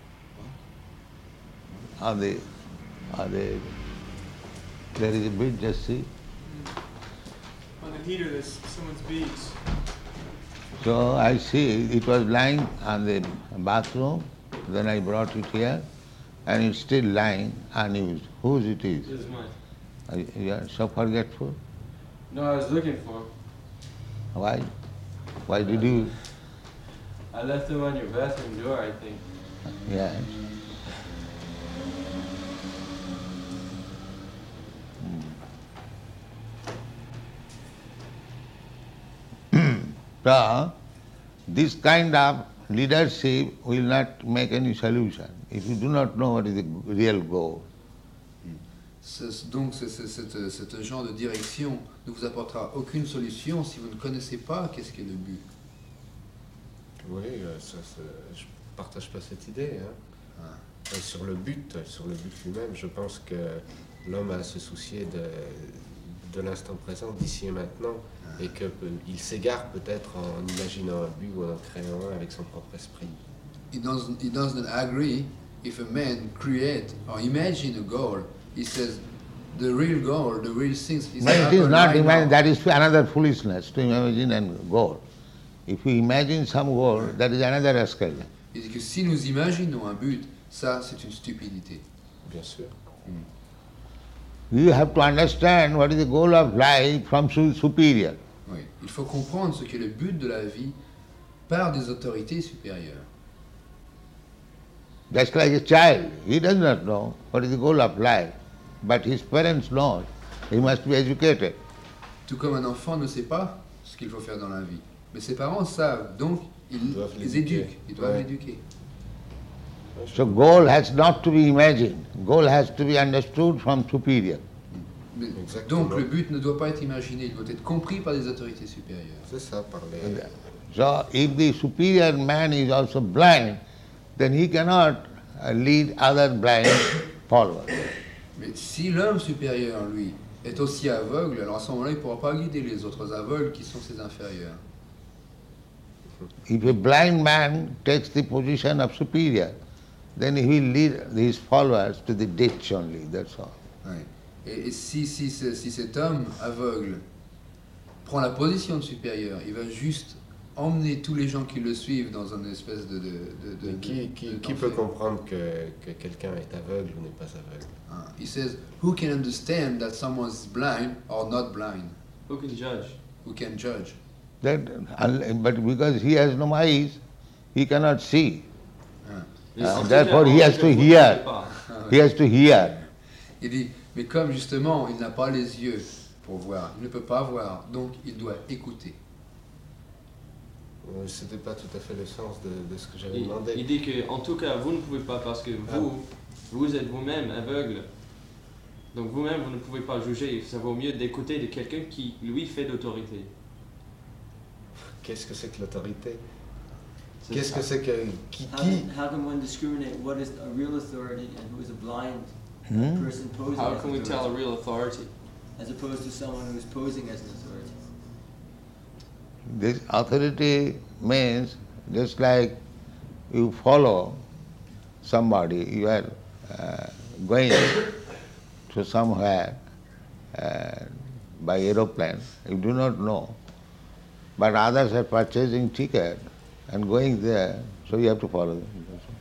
There is a bead, just see. On the heater, there's someone's beads. So I see it was lying on the bathroom, then I brought it here, and it's still lying unused. Whose it is? This is mine. You are so forgetful. No, I was looking for him. Why? Why did you? I left him on your bathroom door, I think. Yeah. So, this kind of leadership will not make any solution if you do not know what is the real goal. Donc ce genre de direction ne vous apportera aucune solution si vous ne connaissez pas qu'est-ce qu'est le but. Oui, je partage pas cette idée. Hein. Sur le but lui-même, je pense que l'homme a à se soucier de l'instant présent, d'ici et maintenant, et qu'il s'égare peut-être en imaginant un but ou en créant un avec son propre esprit. He doesn't agree if a man create or imagine a goal. He says the real goal, the real things. But it is not imagine. That is another foolishness to imagine a goal. If you imagine some goal, that is another rascal. Il dit que si nous imaginons un but, ça c'est une stupidité. Bien sûr. You have to understand what is the goal of life from superior. Oui, il faut comprendre ce qu'est le but de la vie par des autorités supérieures. Just like a child, he does not know what is the goal of life, but his parents know. He must be educated. Tout comme un enfant ne sait pas ce qu'il faut faire dans la vie, mais ses parents savent, donc ils les éduquent, ils doivent l'éduquer. So goal has not to be imagined. Goal has to be understood from superior. Donc le but ne doit pas être imaginé, il doit être compris par des autorités supérieures. C'est ça, parler. So if the superior man is also blind, then he cannot lead other blind followers. Mais si l'homme supérieur, lui, est aussi aveugle, alors à ce moment-là, il ne pourra pas guider les autres aveugles qui sont ses inférieurs. If a blind man takes the position of superior, then he will lead his followers to the ditch only, that's all. Ouais. Et si cet homme aveugle prend la position de supérieur, il va juste emmener tous les gens qui le suivent dans une espèce de qui peut comprendre que quelqu'un est aveugle ou n'est pas aveugle? He says, who can understand that someone is blind or not blind? Who can judge? Who can judge? But because he has no eyes, he cannot see. Therefore he has to hear. He has to hear. Il dit, mais comme justement il n'a pas les yeux pour voir, il ne peut pas voir, donc il doit écouter. C'était pas tout à fait le sens de ce que j'avais demandé. Il dit que, en tout cas, vous ne pouvez pas parce que vous êtes vous-même aveugle. Donc vous-même, vous ne pouvez pas juger. Ça vaut mieux d'écouter de quelqu'un qui, lui, fait d'autorité. Qu'est-ce que c'est que l'autorité? Qu'est-ce que c'est que... How can one discriminate what is a real authority and who is a blind person posing How as can an we authority, tell a real authority? as opposed to someone who is posing as an authority? This authority means just like you follow somebody, you are going to somewhere by aeroplane, you do not know, but others are purchasing ticket and going there, so you have to follow them.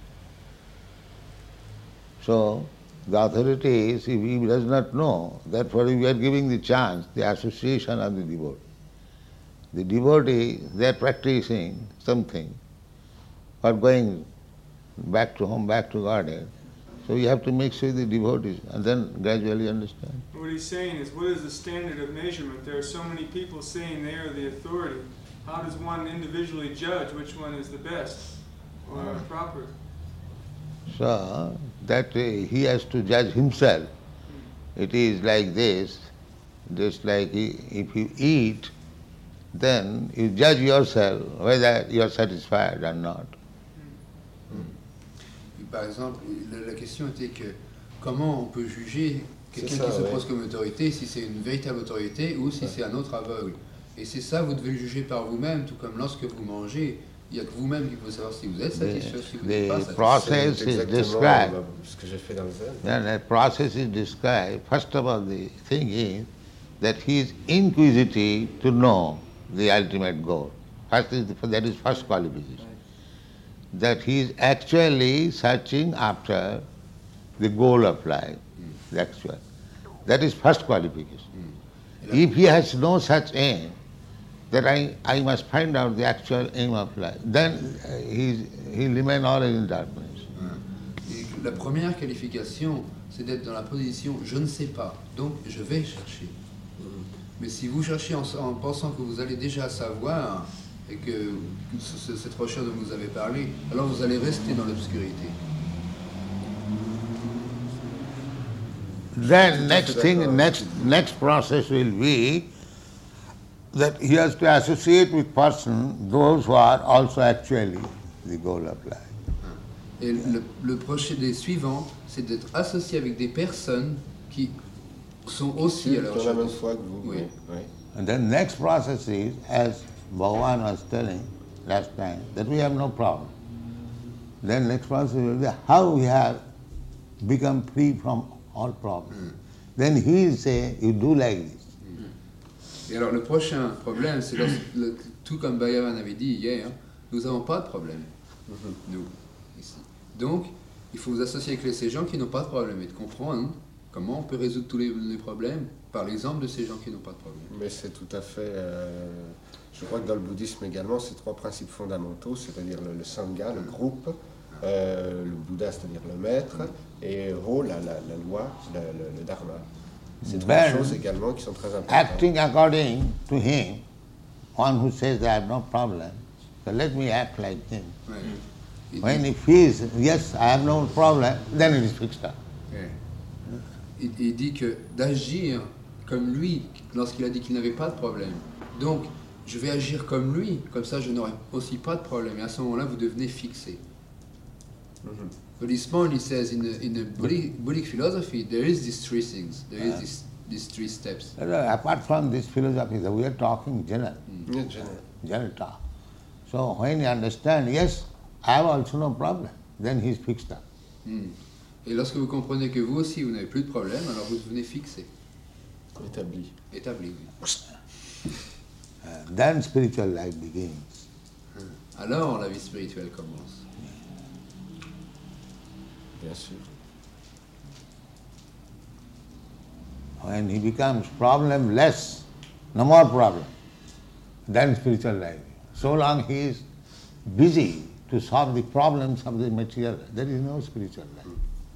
So the authority is, if he does not know, therefore we are giving the chance, the association of the devotee. The devotee, they are practicing something for going back to home, back to garden. So you have to make sure the devotees and then gradually understand. What he's saying is, what is the standard of measurement? There are so many people saying they are the authority. How does one individually judge which one is the best or proper? So that he has to judge himself. It is like this, just like if you eat, then you judge yourself whether you are satisfied or not. Par exemple, la question était que comment on peut juger quelqu'un qui se pose comme autorité, si c'est une véritable autorité ou si c'est un autre aveugle. Et c'est ça, vous devez le juger par vous-même, tout comme lorsque vous mangez, il n'y a que vous-même qui pouvez savoir si vous êtes satisfait ou si vous n'êtes pas satisfait. The process is described. Ce que j'ai fait dans le Zen. Then the process is described. First of all, the thing is that he is inquisitive to know the ultimate goal. That is first qualification. That he is actually searching after the goal of life, the actual. That is first qualification. If he has no such aim, that I must find out the actual aim of life, then he remains always in darkness. Et la première qualification, c'est d'être dans la position « je ne sais pas, donc je vais chercher ». Mais si vous cherchez en pensant que vous allez déjà savoir, et que cette recherche dont vous avez parlé, alors vous allez rester dans l'obscurité. Then next process will be that he has to associate with person those who are also actually the goal of life. Et le procédé suivant, c'est d'être associé avec des personnes qui sont aussi à leur la même foi que vous. Oui. And then next process is, as Bhagavan was telling last time, that we have no problem. Then next process will be how we have become free from all problems. Then he will say, you do like this. Et alors le prochain problème, c'est tout comme Bhagavan avait dit hier, nous n'avons pas de problème, nous, ici. Donc, il faut vous associer avec ces gens qui n'ont pas de problème et de comprendre comment on peut résoudre tous les problèmes par l'exemple de ces gens qui n'ont pas de problème. Mais c'est tout à fait... je crois que dans le bouddhisme également, c'est trois principes fondamentaux, c'est-à-dire le sangha, le groupe, le Bouddha, c'est-à-dire le maître, et Ho, la loi, le dharma. C'est trois choses également qui sont très importantes. Acting according to him, one who says I have no problem, So let me act like him. Ouais. When he feels, yes, I have no problem, then it is fixed up. Ouais. Il dit que d'agir comme lui lorsqu'il a dit qu'il n'avait pas de problème. Donc, je vais agir comme lui, comme ça je n'aurai aussi pas de problème. Et à ce moment-là, vous devenez fixé. So this point, he says, in the Buddhic philosophy, there is these three things. There is these three steps. Apart from this philosophy, we are talking general. General talk. So when you understand, yes, I have also no problem, then he is fixed up. Et lorsque vous comprenez que vous aussi, vous n'avez plus de problème, alors vous devenez fixé. Établi. Établi, oui. Then spiritual life begins. Alors la vie spirituelle commence. Bien sûr. When he becomes problemless, no more problem, then spiritual life. So long he is busy to solve the problems of the material, there is no spiritual life.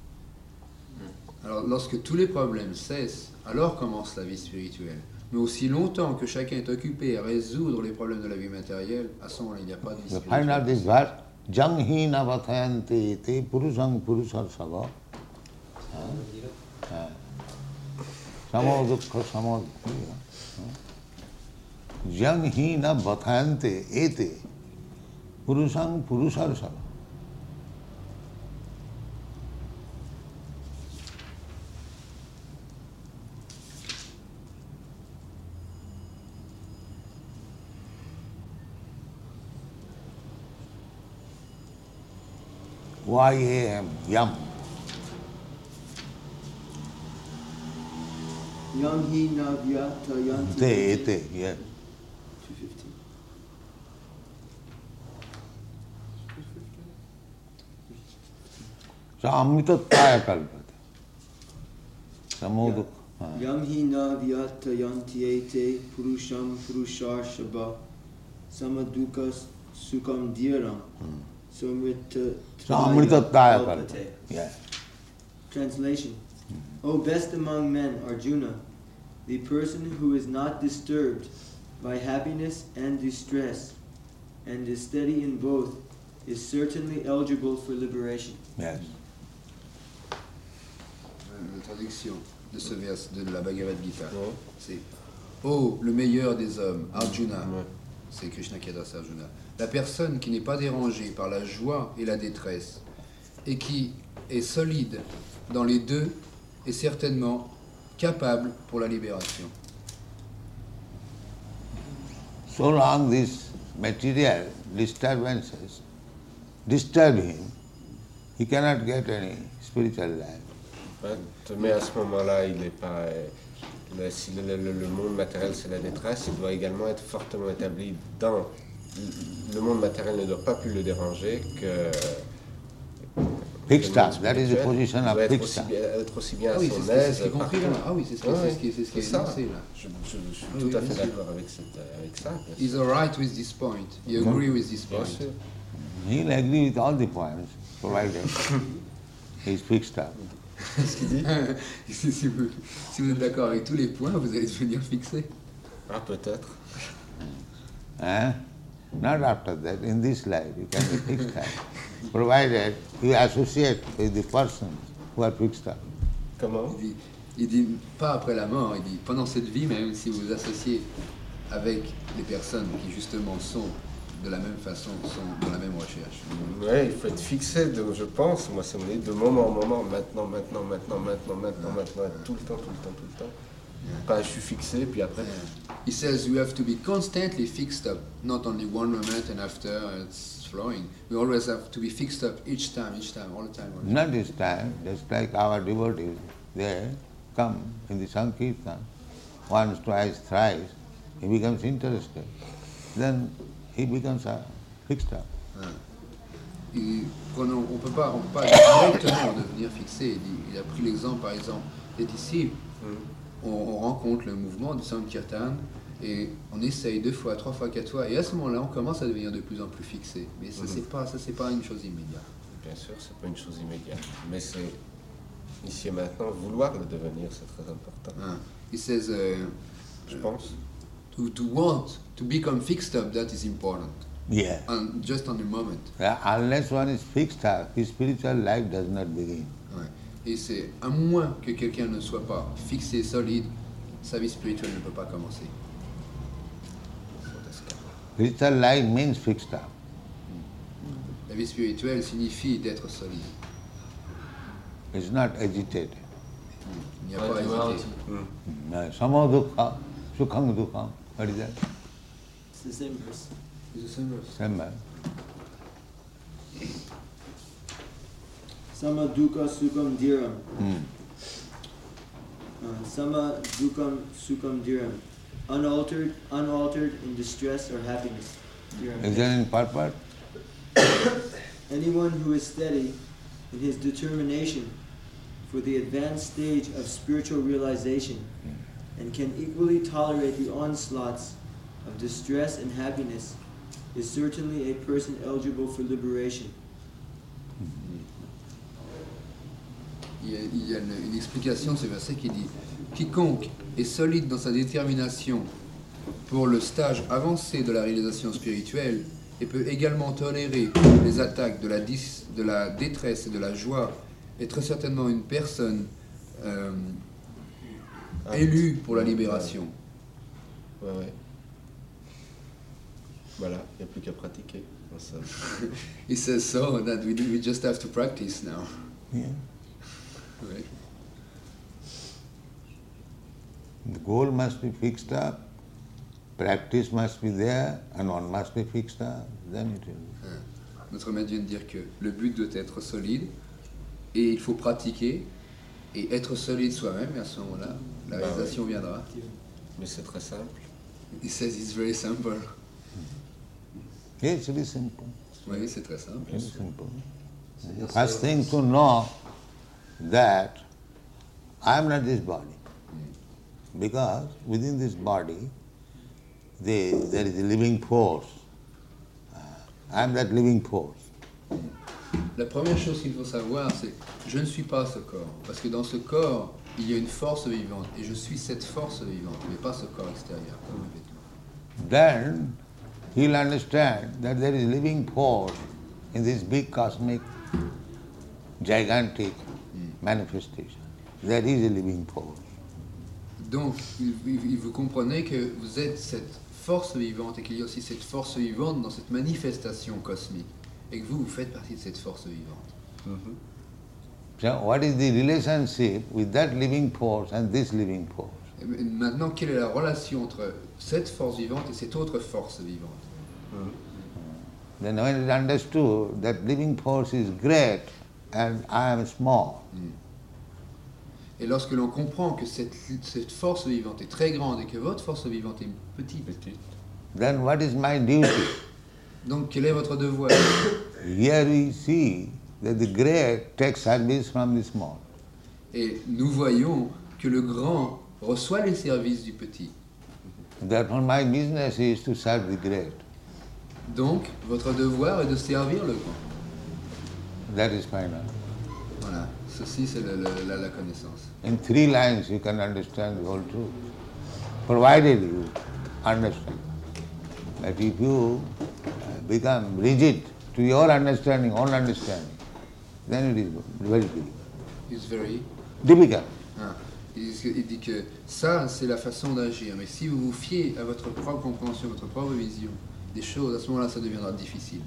Alors lorsque tous les problèmes cessent, alors commence la vie spirituelle. Mais aussi longtemps que chacun est occupé à résoudre les problèmes de la vie matérielle, à ce moment-là, il n'y a pas de vie You find out this verse, jang hi na vathayanti te purusang purusarsava. Samo dukkha samo jang hi na vathayanti ete purusang purusarsava. Y-A-M, yam. Yam hi na vyata yanti. Ete, yeah. 215. So amritattaya kalpate. Samoduk. Yam hi na vyata yanti ete purusham purushashaba samaduka sukam dhiram. So amritattaya kalpate. Yeah. Translation. O best among men, Arjuna, the person who is not disturbed by happiness and distress and is steady in both is certainly eligible for liberation. Yes. La traduction de ce vers de la Bhagavad Gita, c'est Oh, le meilleur des hommes, Arjuna. C'est Krishna qui adresse à Arjuna. La personne qui n'est pas dérangée par la joie et la détresse et qui est solide dans les deux est certainement capable pour la libération. So long these material disturbances disturb him, he cannot get any spiritual life. Mais à ce moment-là, il n'est pas. Si le monde matériel c'est la détresse, il doit également être fortement établi dans. Le monde matériel ne doit pas plus le déranger que. Fixed up, that is the position of fixed up. Être aussi bien à oui, son aise. Ah oui, c'est ce qui est énoncé là. Je suis tout à fait d'accord avec ça. He's all right with this point. He agree with this point. He'll agree with all the points, provided he's fixed up. Ce qu'il dit si vous êtes d'accord avec tous les points, vous allez devenir fixé. Ah, peut-être. Not after that. In this life, you can be fixed up, provided you associate with the persons who are fixed up. Comment? Il dit pas après la mort, il dit pendant cette vie, même si vous vous associez avec les personnes qui justement sont de la même façon, sont dans la même recherche. Oui, il faut être fixé, je pense, moi c'est de moment en moment, maintenant, tout le temps. Pas je suis fixé, puis après. He says you have to be constantly fixed up, not only one moment and after it's flowing. We always have to be fixed up each time, all the time. Not each time, just like our devotees, they come in the Sankirtan, once, twice, thrice, he becomes interested. Then he becomes fixed up. Et on ne peut pas directement devenir fixé. Il a pris l'exemple, par exemple, d'être ici. On rencontre le mouvement du Sankirtan et on essaye 2 fois, 3 fois, 4 fois, et à ce moment-là, on commence à devenir de plus en plus fixé. Mais ça, c'est pas une chose immédiate. Bien sûr, c'est pas une chose immédiate, mais c'est ici et maintenant vouloir le devenir, c'est très important. He says, je pense. To want to become fixed up, that is important. Yeah. Just on the moment. Unless one is fixed up, his spiritual life does not begin. Ouais. Et c'est à moins que quelqu'un ne soit pas fixé, solide, sa vie spirituelle ne peut pas commencer. Spiritual life means fixed up. La vie spirituelle signifie d'être solide. It's not agitated. Il n'y a pas hésité. Sama dukkha, sukham dukkha. What is that? It's the same verse. It's the same verse. Same man. Sama dukkha sukham dhiram. Sama dukkam sukham dhiram. Unaltered in distress or happiness. Is there any purport? Anyone who is steady in his determination for the advanced stage of spiritual realization and can equally tolerate the onslaughts of distress and happiness is certainly a person eligible for liberation. Il y a une explication de ce verset qui dit « Quiconque est solide dans sa détermination pour le stage avancé de la réalisation spirituelle et peut également tolérer les attaques de la détresse et de la joie est très certainement une personne élue pour la libération. » Ouais. Voilà, il n'y a plus qu'à pratiquer. He says so that we just have to practice now. Yeah. Ouais. The goal must be fixed up, practice must be there, and one must be fixed up. Then it will. Notre maître vient de dire que le but doit être solide et il faut pratiquer et être solide soi-même, et à ce moment-là, la réalisation viendra. Mais c'est très simple. He says it's very simple. Yes, it is simple. Oui, c'est très simple. Very simple. The first thing to know that I am not this body. Because within this body, there is a living force. I am that living force. La première chose qu'il faut savoir, c'est je ne suis pas ce corps. Parce que dans ce corps, il y a une force vivante. Et je suis cette force vivante, mais pas ce corps extérieur. Then he'll understand that there is living force in this big cosmic, gigantic manifestation. There is a living force. Donc, vous comprenez que vous êtes cette force vivante et qu'il y a aussi cette force vivante dans cette manifestation cosmique. Et que vous faites partie de cette force vivante. So what is the relationship with that living force and this living force? Et maintenant, quelle est la relation entre cette force vivante et cette autre force vivante? Then when it is understood that living force is great and I am small. Et lorsque l'on comprend que cette force vivante est très grande et que votre force vivante est petite, then what is my duty? Donc quel est votre devoir? Here we see that the great takes service from the small. Et nous voyons que le grand reçoit les services du petit. Therefore my business is to serve the great. Donc votre devoir est de servir le grand. That is final. Voilà, ceci c'est la connaissance. In 3 lines you can understand the whole truth, provided you understand. But if you become rigid to your understanding, own understanding, then it is very difficult. It's very difficult. Il dit que ça, c'est la façon d'agir. Mais si vous vous fiez à votre propre compréhension, votre propre vision des choses, à ce moment-là, ça deviendra difficile.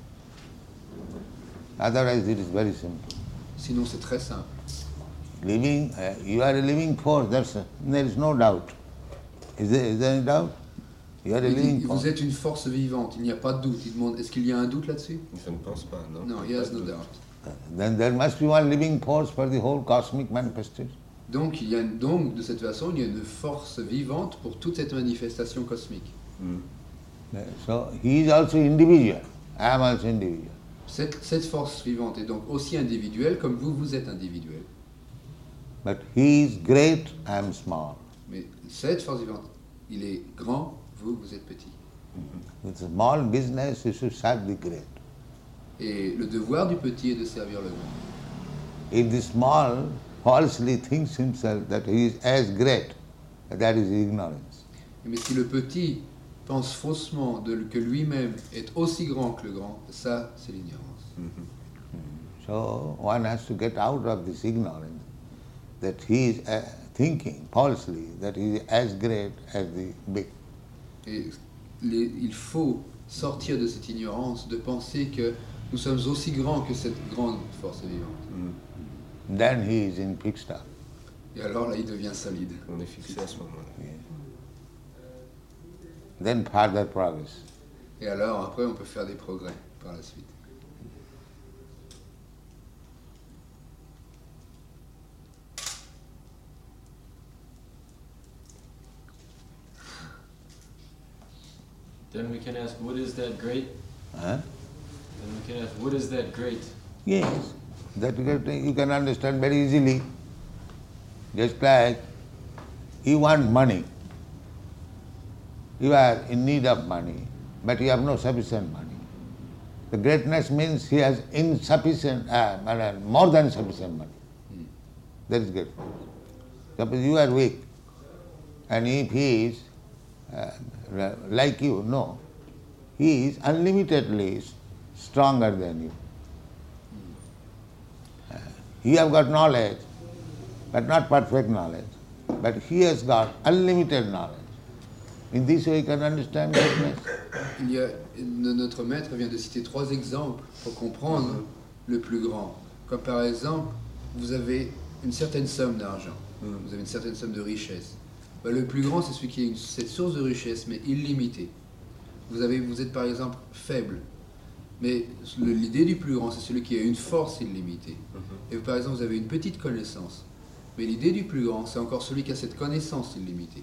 Otherwise, it is very simple. Sinon, c'est très simple. Living, you are a living force. There is no doubt. Is there any doubt? You are a living force. Vous êtes une force vivante. Il n'y a pas de doute. Il demande, est-ce qu'il y a un doute là-dessus? Je ne pense pas, non. Non, he has no doubt. Then there must be one living force for the whole cosmic manifestation. Donc, de cette façon, il y a une force vivante pour toute cette manifestation cosmique. So he is also individual. I am also individual. Cette force vivante est donc aussi individuelle comme vous êtes individuel. But he is great, I am small. Mais cette force vivante, il est grand, vous êtes petit. With small business, you should serve the great. Et le devoir du petit est de servir le grand. If the small falsely thinks himself that he is as great, that is ignorance. Mais si le petit pense faussement que lui-même est aussi grand que le grand, ça c'est l'ignorance. So one has to get out of this ignorance that he is thinking falsely that he is as great as the big. Et il faut sortir de cette ignorance, de penser que nous sommes aussi grands que cette grande force vivante. Then he is in fixed up. Et alors là, il devient solide. On est fixé à ce moment-là. Then further progress. Et alors après, on peut faire des progrès par la suite. Then we can ask, what is that great? Huh? Then we can ask, what is that great? Yes, that you can understand very easily. Just like you want money. You are in need of money, but you have no sufficient money. The greatness means he has insufficient, more than sufficient money. That is greatness. Suppose you are weak, and if he is like you, no, he is unlimitedly stronger than you. You have got knowledge, but not perfect knowledge. But he has got unlimited knowledge. In this way you can understand greatness. Notre maître vient de citer 3 exemples pour comprendre le plus grand. Comme par exemple, vous avez une certaine somme d'argent, vous avez une certaine somme de richesse. Le plus grand, c'est celui qui a cette source de richesse, mais illimitée. Vous êtes par exemple faible, mais l'idée du plus grand, c'est celui qui a une force illimitée. Et par exemple, vous avez une petite connaissance, mais l'idée du plus grand, c'est encore celui qui a cette connaissance illimitée.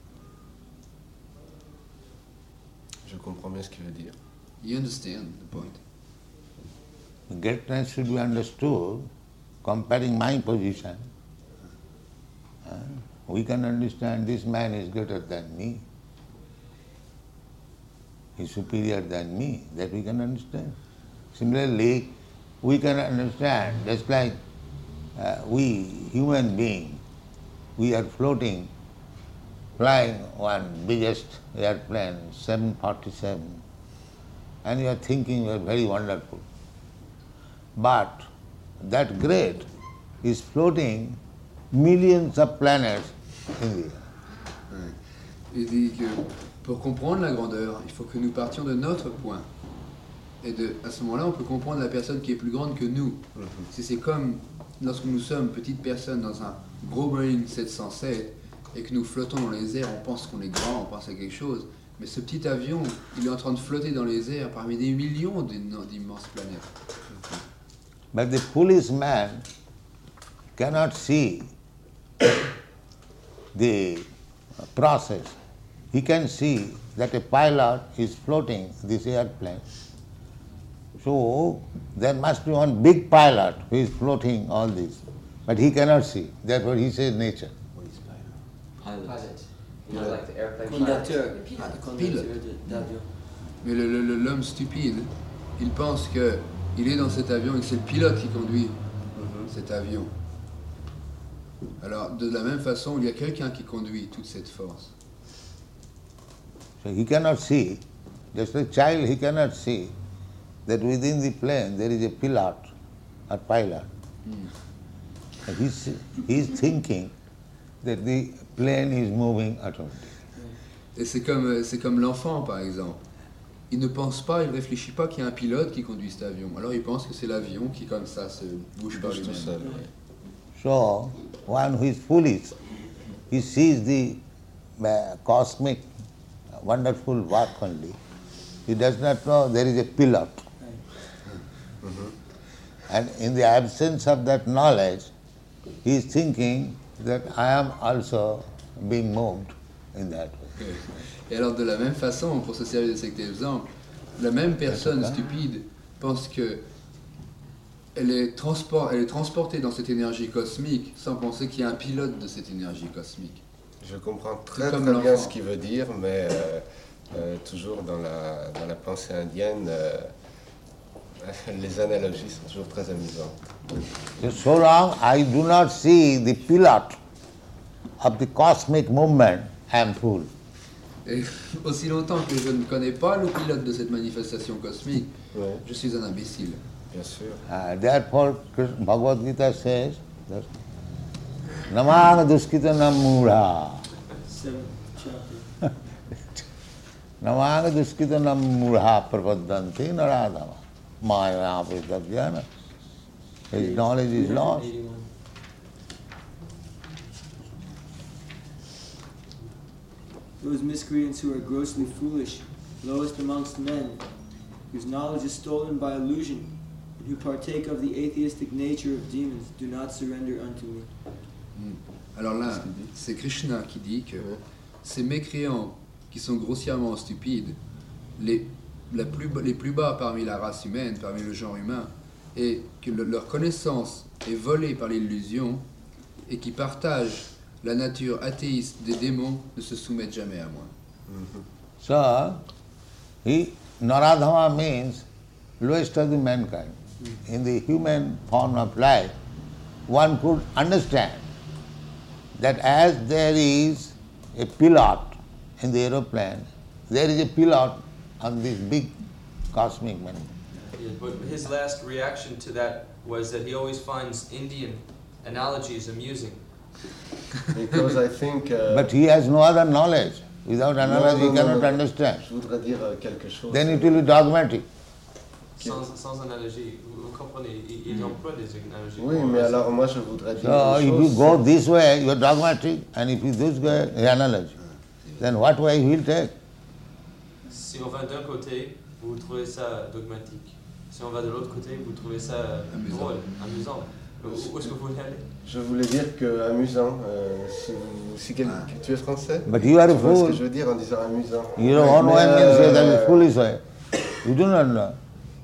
Je comprends bien ce qu'il veut dire. You understand the point? Greatness should be understood, comparing my position. We can understand this man is greater than me. He is superior than me. That we can understand. Similarly, we can understand, just like we human beings, we are floating, flying one biggest airplane, 747, and you are thinking you are very wonderful. But that great is floating millions of planets in the air. Il dit que pour comprendre la grandeur, il faut que nous partions de notre point. Et à ce moment-là, on peut comprendre la personne qui est plus grande que nous. C'est comme lorsque nous sommes petites personnes dans un gros Boeing 707 et que nous flottons dans les airs, on pense qu'on est grand, on pense à quelque chose. Mais ce petit avion, il est en train de flotter dans les airs parmi des millions d'immenses planètes. But the foolish man cannot see the process. He can see that a pilot is floating this airplane. So there must be one big pilot who is floating all this. But he cannot see. Therefore he says nature. What is pilot? Pilot. You know, like the airplane Conducteur. Pilote. Mais l'homme stupide, il pense qu'il est dans cet avion et que c'est le pilote qui conduit cet avion. Alors, de la même façon, il y a quelqu'un qui conduit toute cette force. So he cannot see, just a child, he cannot see that within the plane there is a pilot or pilot. He is thinking that the plane is moving automatically. Et c'est comme l'enfant, par exemple. Il ne pense pas, il ne réfléchit pas qu'il y a un pilote qui conduit cet avion. Alors il pense que c'est l'avion qui, comme ça, se bouge par lui-même. So, one who is foolish, he sees the cosmic wonderful work only. He does not know there is a pilot. And in the absence of that knowledge, he is thinking that I am also being moved in that way. Et alors de la même façon, pour se servir de cet exemple, la même personne stupide pense que elle est transportée dans cette énergie cosmique sans penser qu'il y a un pilote de cette énergie cosmique. Je comprends très bien ce qu'il veut dire, mais toujours dans la pensée indienne, les analogies sont toujours très amusantes. So long I do not see the pilot of the cosmic movement, I am fool. Et aussi longtemps que je ne connais pas le pilote de cette manifestation cosmique, je suis un imbécile. Bien sûr. Therefore, Bhagavad Gita says that Namang duskita namura. 7th chapter. Namang duskita namura prapadanti naradhama. Maya apritadhyana. His knowledge is lost. Those miscreants who are grossly foolish, lowest amongst men, whose knowledge is stolen by illusion, and who partake of the atheistic nature of demons, do not surrender unto me. Alors là, c'est Krishna qui dit que ces mécréants qui sont grossièrement stupides, les plus bas parmi la race humaine, parmi le genre humain, et que leur connaissance est volée par l'illusion, et qui partagent la nature athéiste des démons, ne se soumettent jamais à moi. So, Naradhama means lowest of the mankind. In the human form of life, one could understand that as there is a pilot in the aeroplane, there is a pilot on this big cosmic man. Yeah, but his last reaction to that was that he always finds Indian analogies amusing. Because I think... but he has no other knowledge. Without analogy, he cannot understand. Je voudrais dire quelque chose. Then it will be dogmatic. Sans analogie, vous comprenez, il emploie des analogies. Oui, mais alors moi je voudrais dire So une if chose. you go this way, you are dogmatic, and if you this way, analogy. Then what way he will take? Si on va d'un côté, vous trouvez ça dogmatique. Si on va de l'autre côté, vous trouvez ça drôle, amusant. Où est-ce que vous voulez aller? Je voulais dire que amusant, tu es français? But you are a Tu vois ce fool. que je veux dire en disant amusant? Your own way means that is foolish way. You do not know.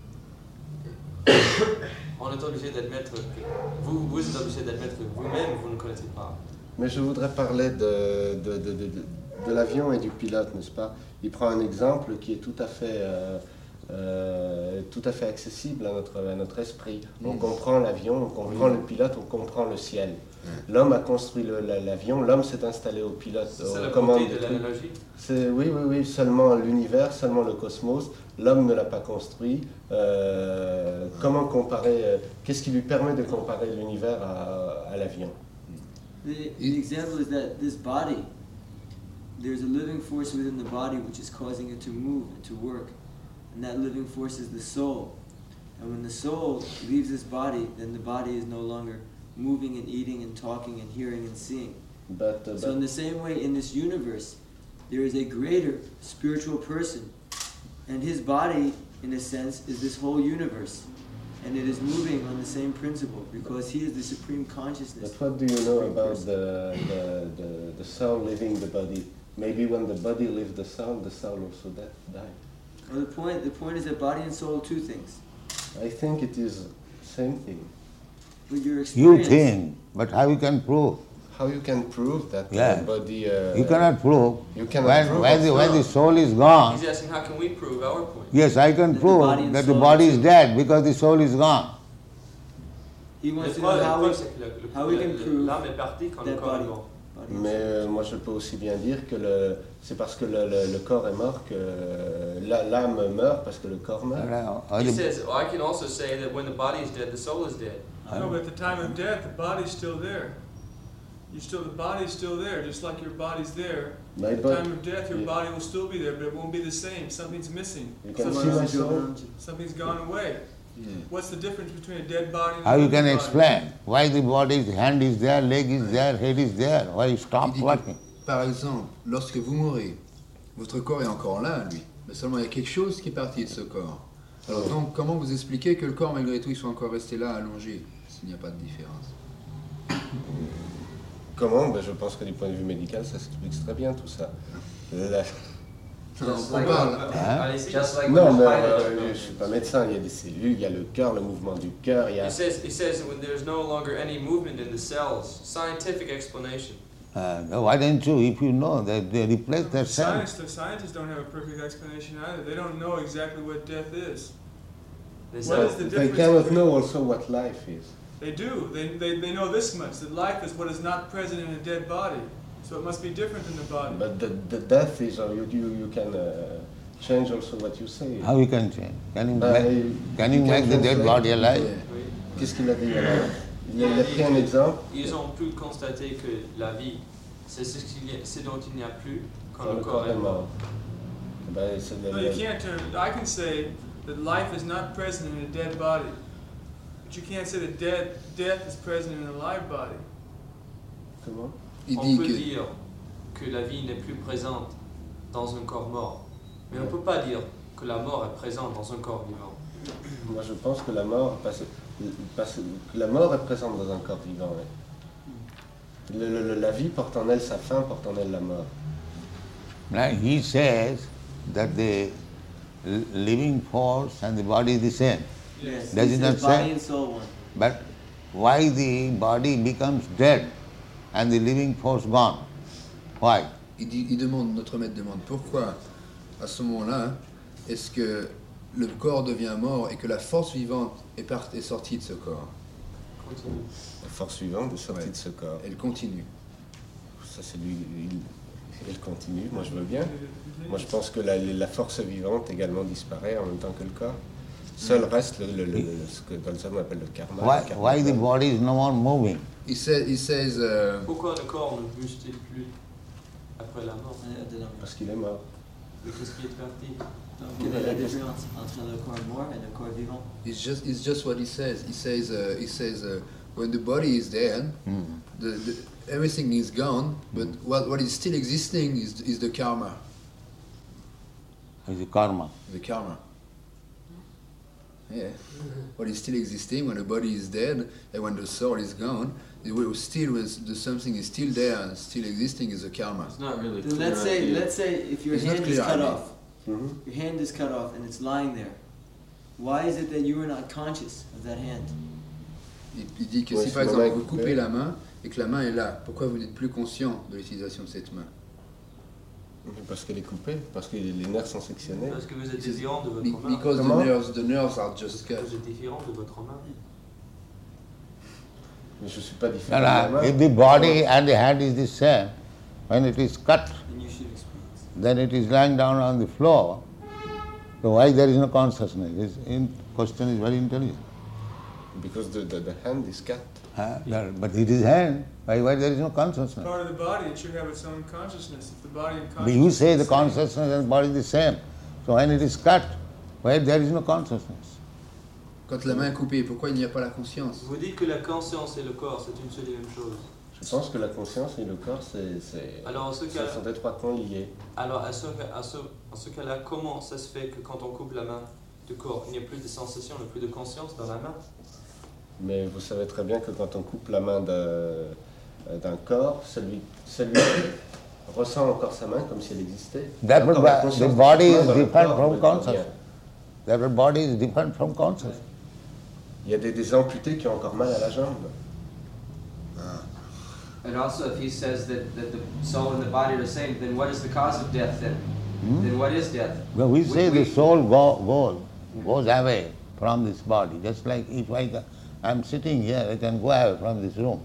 On est obligé d'admettre que vous êtes obligé d'admettre que vous-même vous ne connaissez pas. Mais je voudrais parler de l'avion et du pilote, n'est-ce pas? Il prend un exemple qui est tout à fait accessible à notre esprit. On comprend l'avion, on comprend le pilote, on comprend le ciel. L'homme a construit l'avion, l'homme s'est installé au pilote. C'est la beauté de l'analogie. Oui, seulement l'univers, seulement le cosmos. L'homme ne l'a pas construit. Comment comparer, qu'est-ce qui lui permet de comparer l'univers à l'avion? The example is that this body, there's a living force within the body which is causing it to move and to work. And that living force is the soul. And when the soul leaves this body, then the body is no longer moving and eating and talking and hearing and seeing. So in the same way, in this universe, there is a greater spiritual person. And his body, in a sense, is this whole universe. And it is moving on the same principle because he is the supreme consciousness. But what do you know about the soul leaving the body? Maybe when the body leaves the soul also dies. Well, the point is that body and soul are two things. I think it is the same thing. But your You experience, think, but how you can prove? How you can prove that Yeah. the body... You cannot prove. You cannot prove when the soul is gone, He's asking how can we prove our point? yes, I can That the prove body and that the soul body are is two. dead because the soul is gone. he Le wants to know problème, c'est que how we can prove l'âme est partie quand le that corps est body. mort. Mais moi je peux aussi bien dire que c'est parce que le corps est mort que l'âme meurt parce que le corps meurt. He says, I can also say that when the body is dead, the soul is dead. No, but at the time of death, the body's still there. The body's still there, just like your body's there. My At the body- time of death, your body will still be there, but it won't be the same. Something's missing. You can see my soul. Something's gone away. What's the difference between a dead body and How a you living can body? explain why the body's hand is there, leg is there, head is there, why you Il stop dit que, working? par exemple, lorsque vous mourrez, votre corps est encore là, lui, mais seulement il y a quelque chose qui est parti de ce corps. Alors donc, comment vous expliquez que le corps, malgré tout, il soit encore resté là, allongé, s'il n'y a pas de différence? Comment? Ben, je pense que du point de vue médical, ça s'explique très bien tout ça. Just On like, parle. just like Non, when mais the pilot je suis pas médecin, il y a des cellules, il y a le cœur, le mouvement du cœur, il y a... He says that when there's no longer any movement in the cells, scientific explanation. Why don't you, if you know that they replace their cell? The scientists don't have a perfect explanation either. They don't know exactly what death is. They What say, is the They difference cannot between- know also what life is. They do. They know this much, that life is what is not present in a dead body. So it must be different than the body. But the death is, you can change also what you say. How you can change? Can you make the dead body alive? Qu'est-ce qu'il a dit alors? Il a pris un exemple. Ils ont pu constater que la vie, c'est ce dont il n'y a plus quand le corps est mort. No, you can't turn. I can say that life is not present in a dead body, but you can't say that death is present in a live body. Comment? On peut dire que la vie n'est plus présente dans un corps mort, mais on ne peut pas dire que la mort est présente dans un corps vivant. Moi, je pense que la mort est présente dans un corps vivant. Ouais. La vie porte en elle sa fin, porte en elle la mort. Now he says that the living force and the body is the same. Yes. Does it not say? Body and soul one. But why the body becomes dead and the living force gone? Why? Notre maître demande pourquoi, à ce moment-là, est-ce que le corps devient mort et que la force vivante est sortie de ce corps? Continue. La force vivante est sortie de ce corps. Elle continue. Ça, c'est lui. Elle continue. Moi, je veux bien. Moi, je pense que la force vivante également disparaît en même temps que le corps. Seul reste ce que dans le Zen on appelle le karma. Why the body is no more moving? He says Pourquoi le corps ne bouge-t-il plus après la mort? Parce qu'il est mort. Mais qu'est-ce qui est parti? Quelle est la différence entre le corps mort et le corps vivant? It's just what he says. He says when the body is dead, everything is gone, but what is still existing is the karma. Is the karma. The karma. Yeah. What is still existing when the body is dead and when the soul is gone, something is still there and still existing is the karma. It's not really Then let's say if your hand is cut off, your hand is cut off and it's lying there. Why is it that you are not conscious of that hand? Il dit que si par exemple vous coupez la main et que la main est là, pourquoi vous n'êtes plus conscient de l'utilisation de cette main? Parce qu'elle est coupée, parce que les nerfs sont sectionnés. Parce que vous êtes différent de votre main. Because the nerves are just cut. Vous êtes différent de votre main. Mais je suis pas différent de la main. If the body and the hand is the same, when it is cut, then it is lying down on the floor. So why there is no consciousness? This question is very intelligent. Because the hand is cut. But it is hand. Why there is no consciousness? Part of the body, it should have its own consciousness. If the body and But consciousness. you say the consciousness and the body is the same. So when it is cut, why there is no consciousness? Quand la main est coupée, pourquoi il n'y a pas la conscience? Vous dites que la conscience et le corps, c'est une seule et même chose. Je pense que la conscience et le corps, Alors, sont étroitement liés. Alors, à ce cas-là, comment ça se fait que quand on coupe la main du corps, il n'y a plus de sensation, il n'y a plus de conscience dans la main? Mais vous savez très bien que quand on coupe la main d'un corps, celui ressent encore sa main comme si elle existait. That the body is different from consciousness. That body is different from consciousness. Il y a des amputés qui ont encore mal à la jambe. And also, if he says that the soul and the body are the same, then what is the cause of death then? Then what is death? Well, we say the soul goes away from this body. Just like if I'm sitting here, I can go away from this room.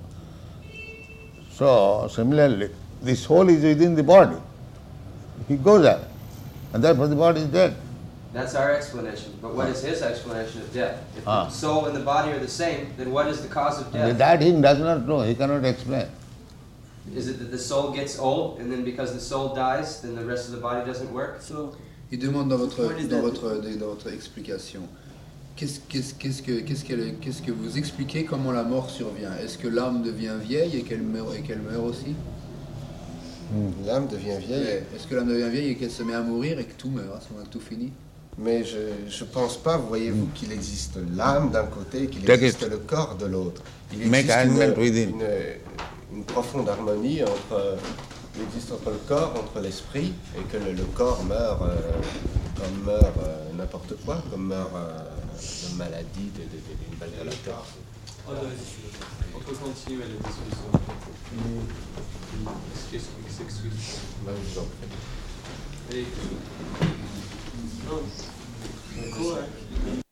So, similarly, the soul is within the body. It goes away. And therefore the body is dead. That's our explanation. But what is his explanation of death? If the soul and the body are the same, then what is the cause of death? That he does not know. He cannot explain. Is it that the soul gets old, and then because the soul dies, then the rest of the body doesn't work? So, il demande dans votre explication, qu'est-ce que vous expliquez comment la mort survient? Est-ce que l'âme devient vieille et qu'elle meurt aussi? L'âme devient vieille. Est-ce que l'âme devient vieille et qu'elle se met à mourir et que tout meurt, à ce moment-là, tout finit? Mais je ne pense pas, voyez-vous, qu'il existe l'âme d'un côté et qu'il existe le corps de l'autre. Il existe une profonde harmonie entre le corps, entre l'esprit, et que le corps meurt comme meurt n'importe quoi, comme meurt de maladie, d'une balle à la tête. On peut continuer la discussion. Qu'est-ce qui s'excuse? Moi, je vous en prie. Non. Cool.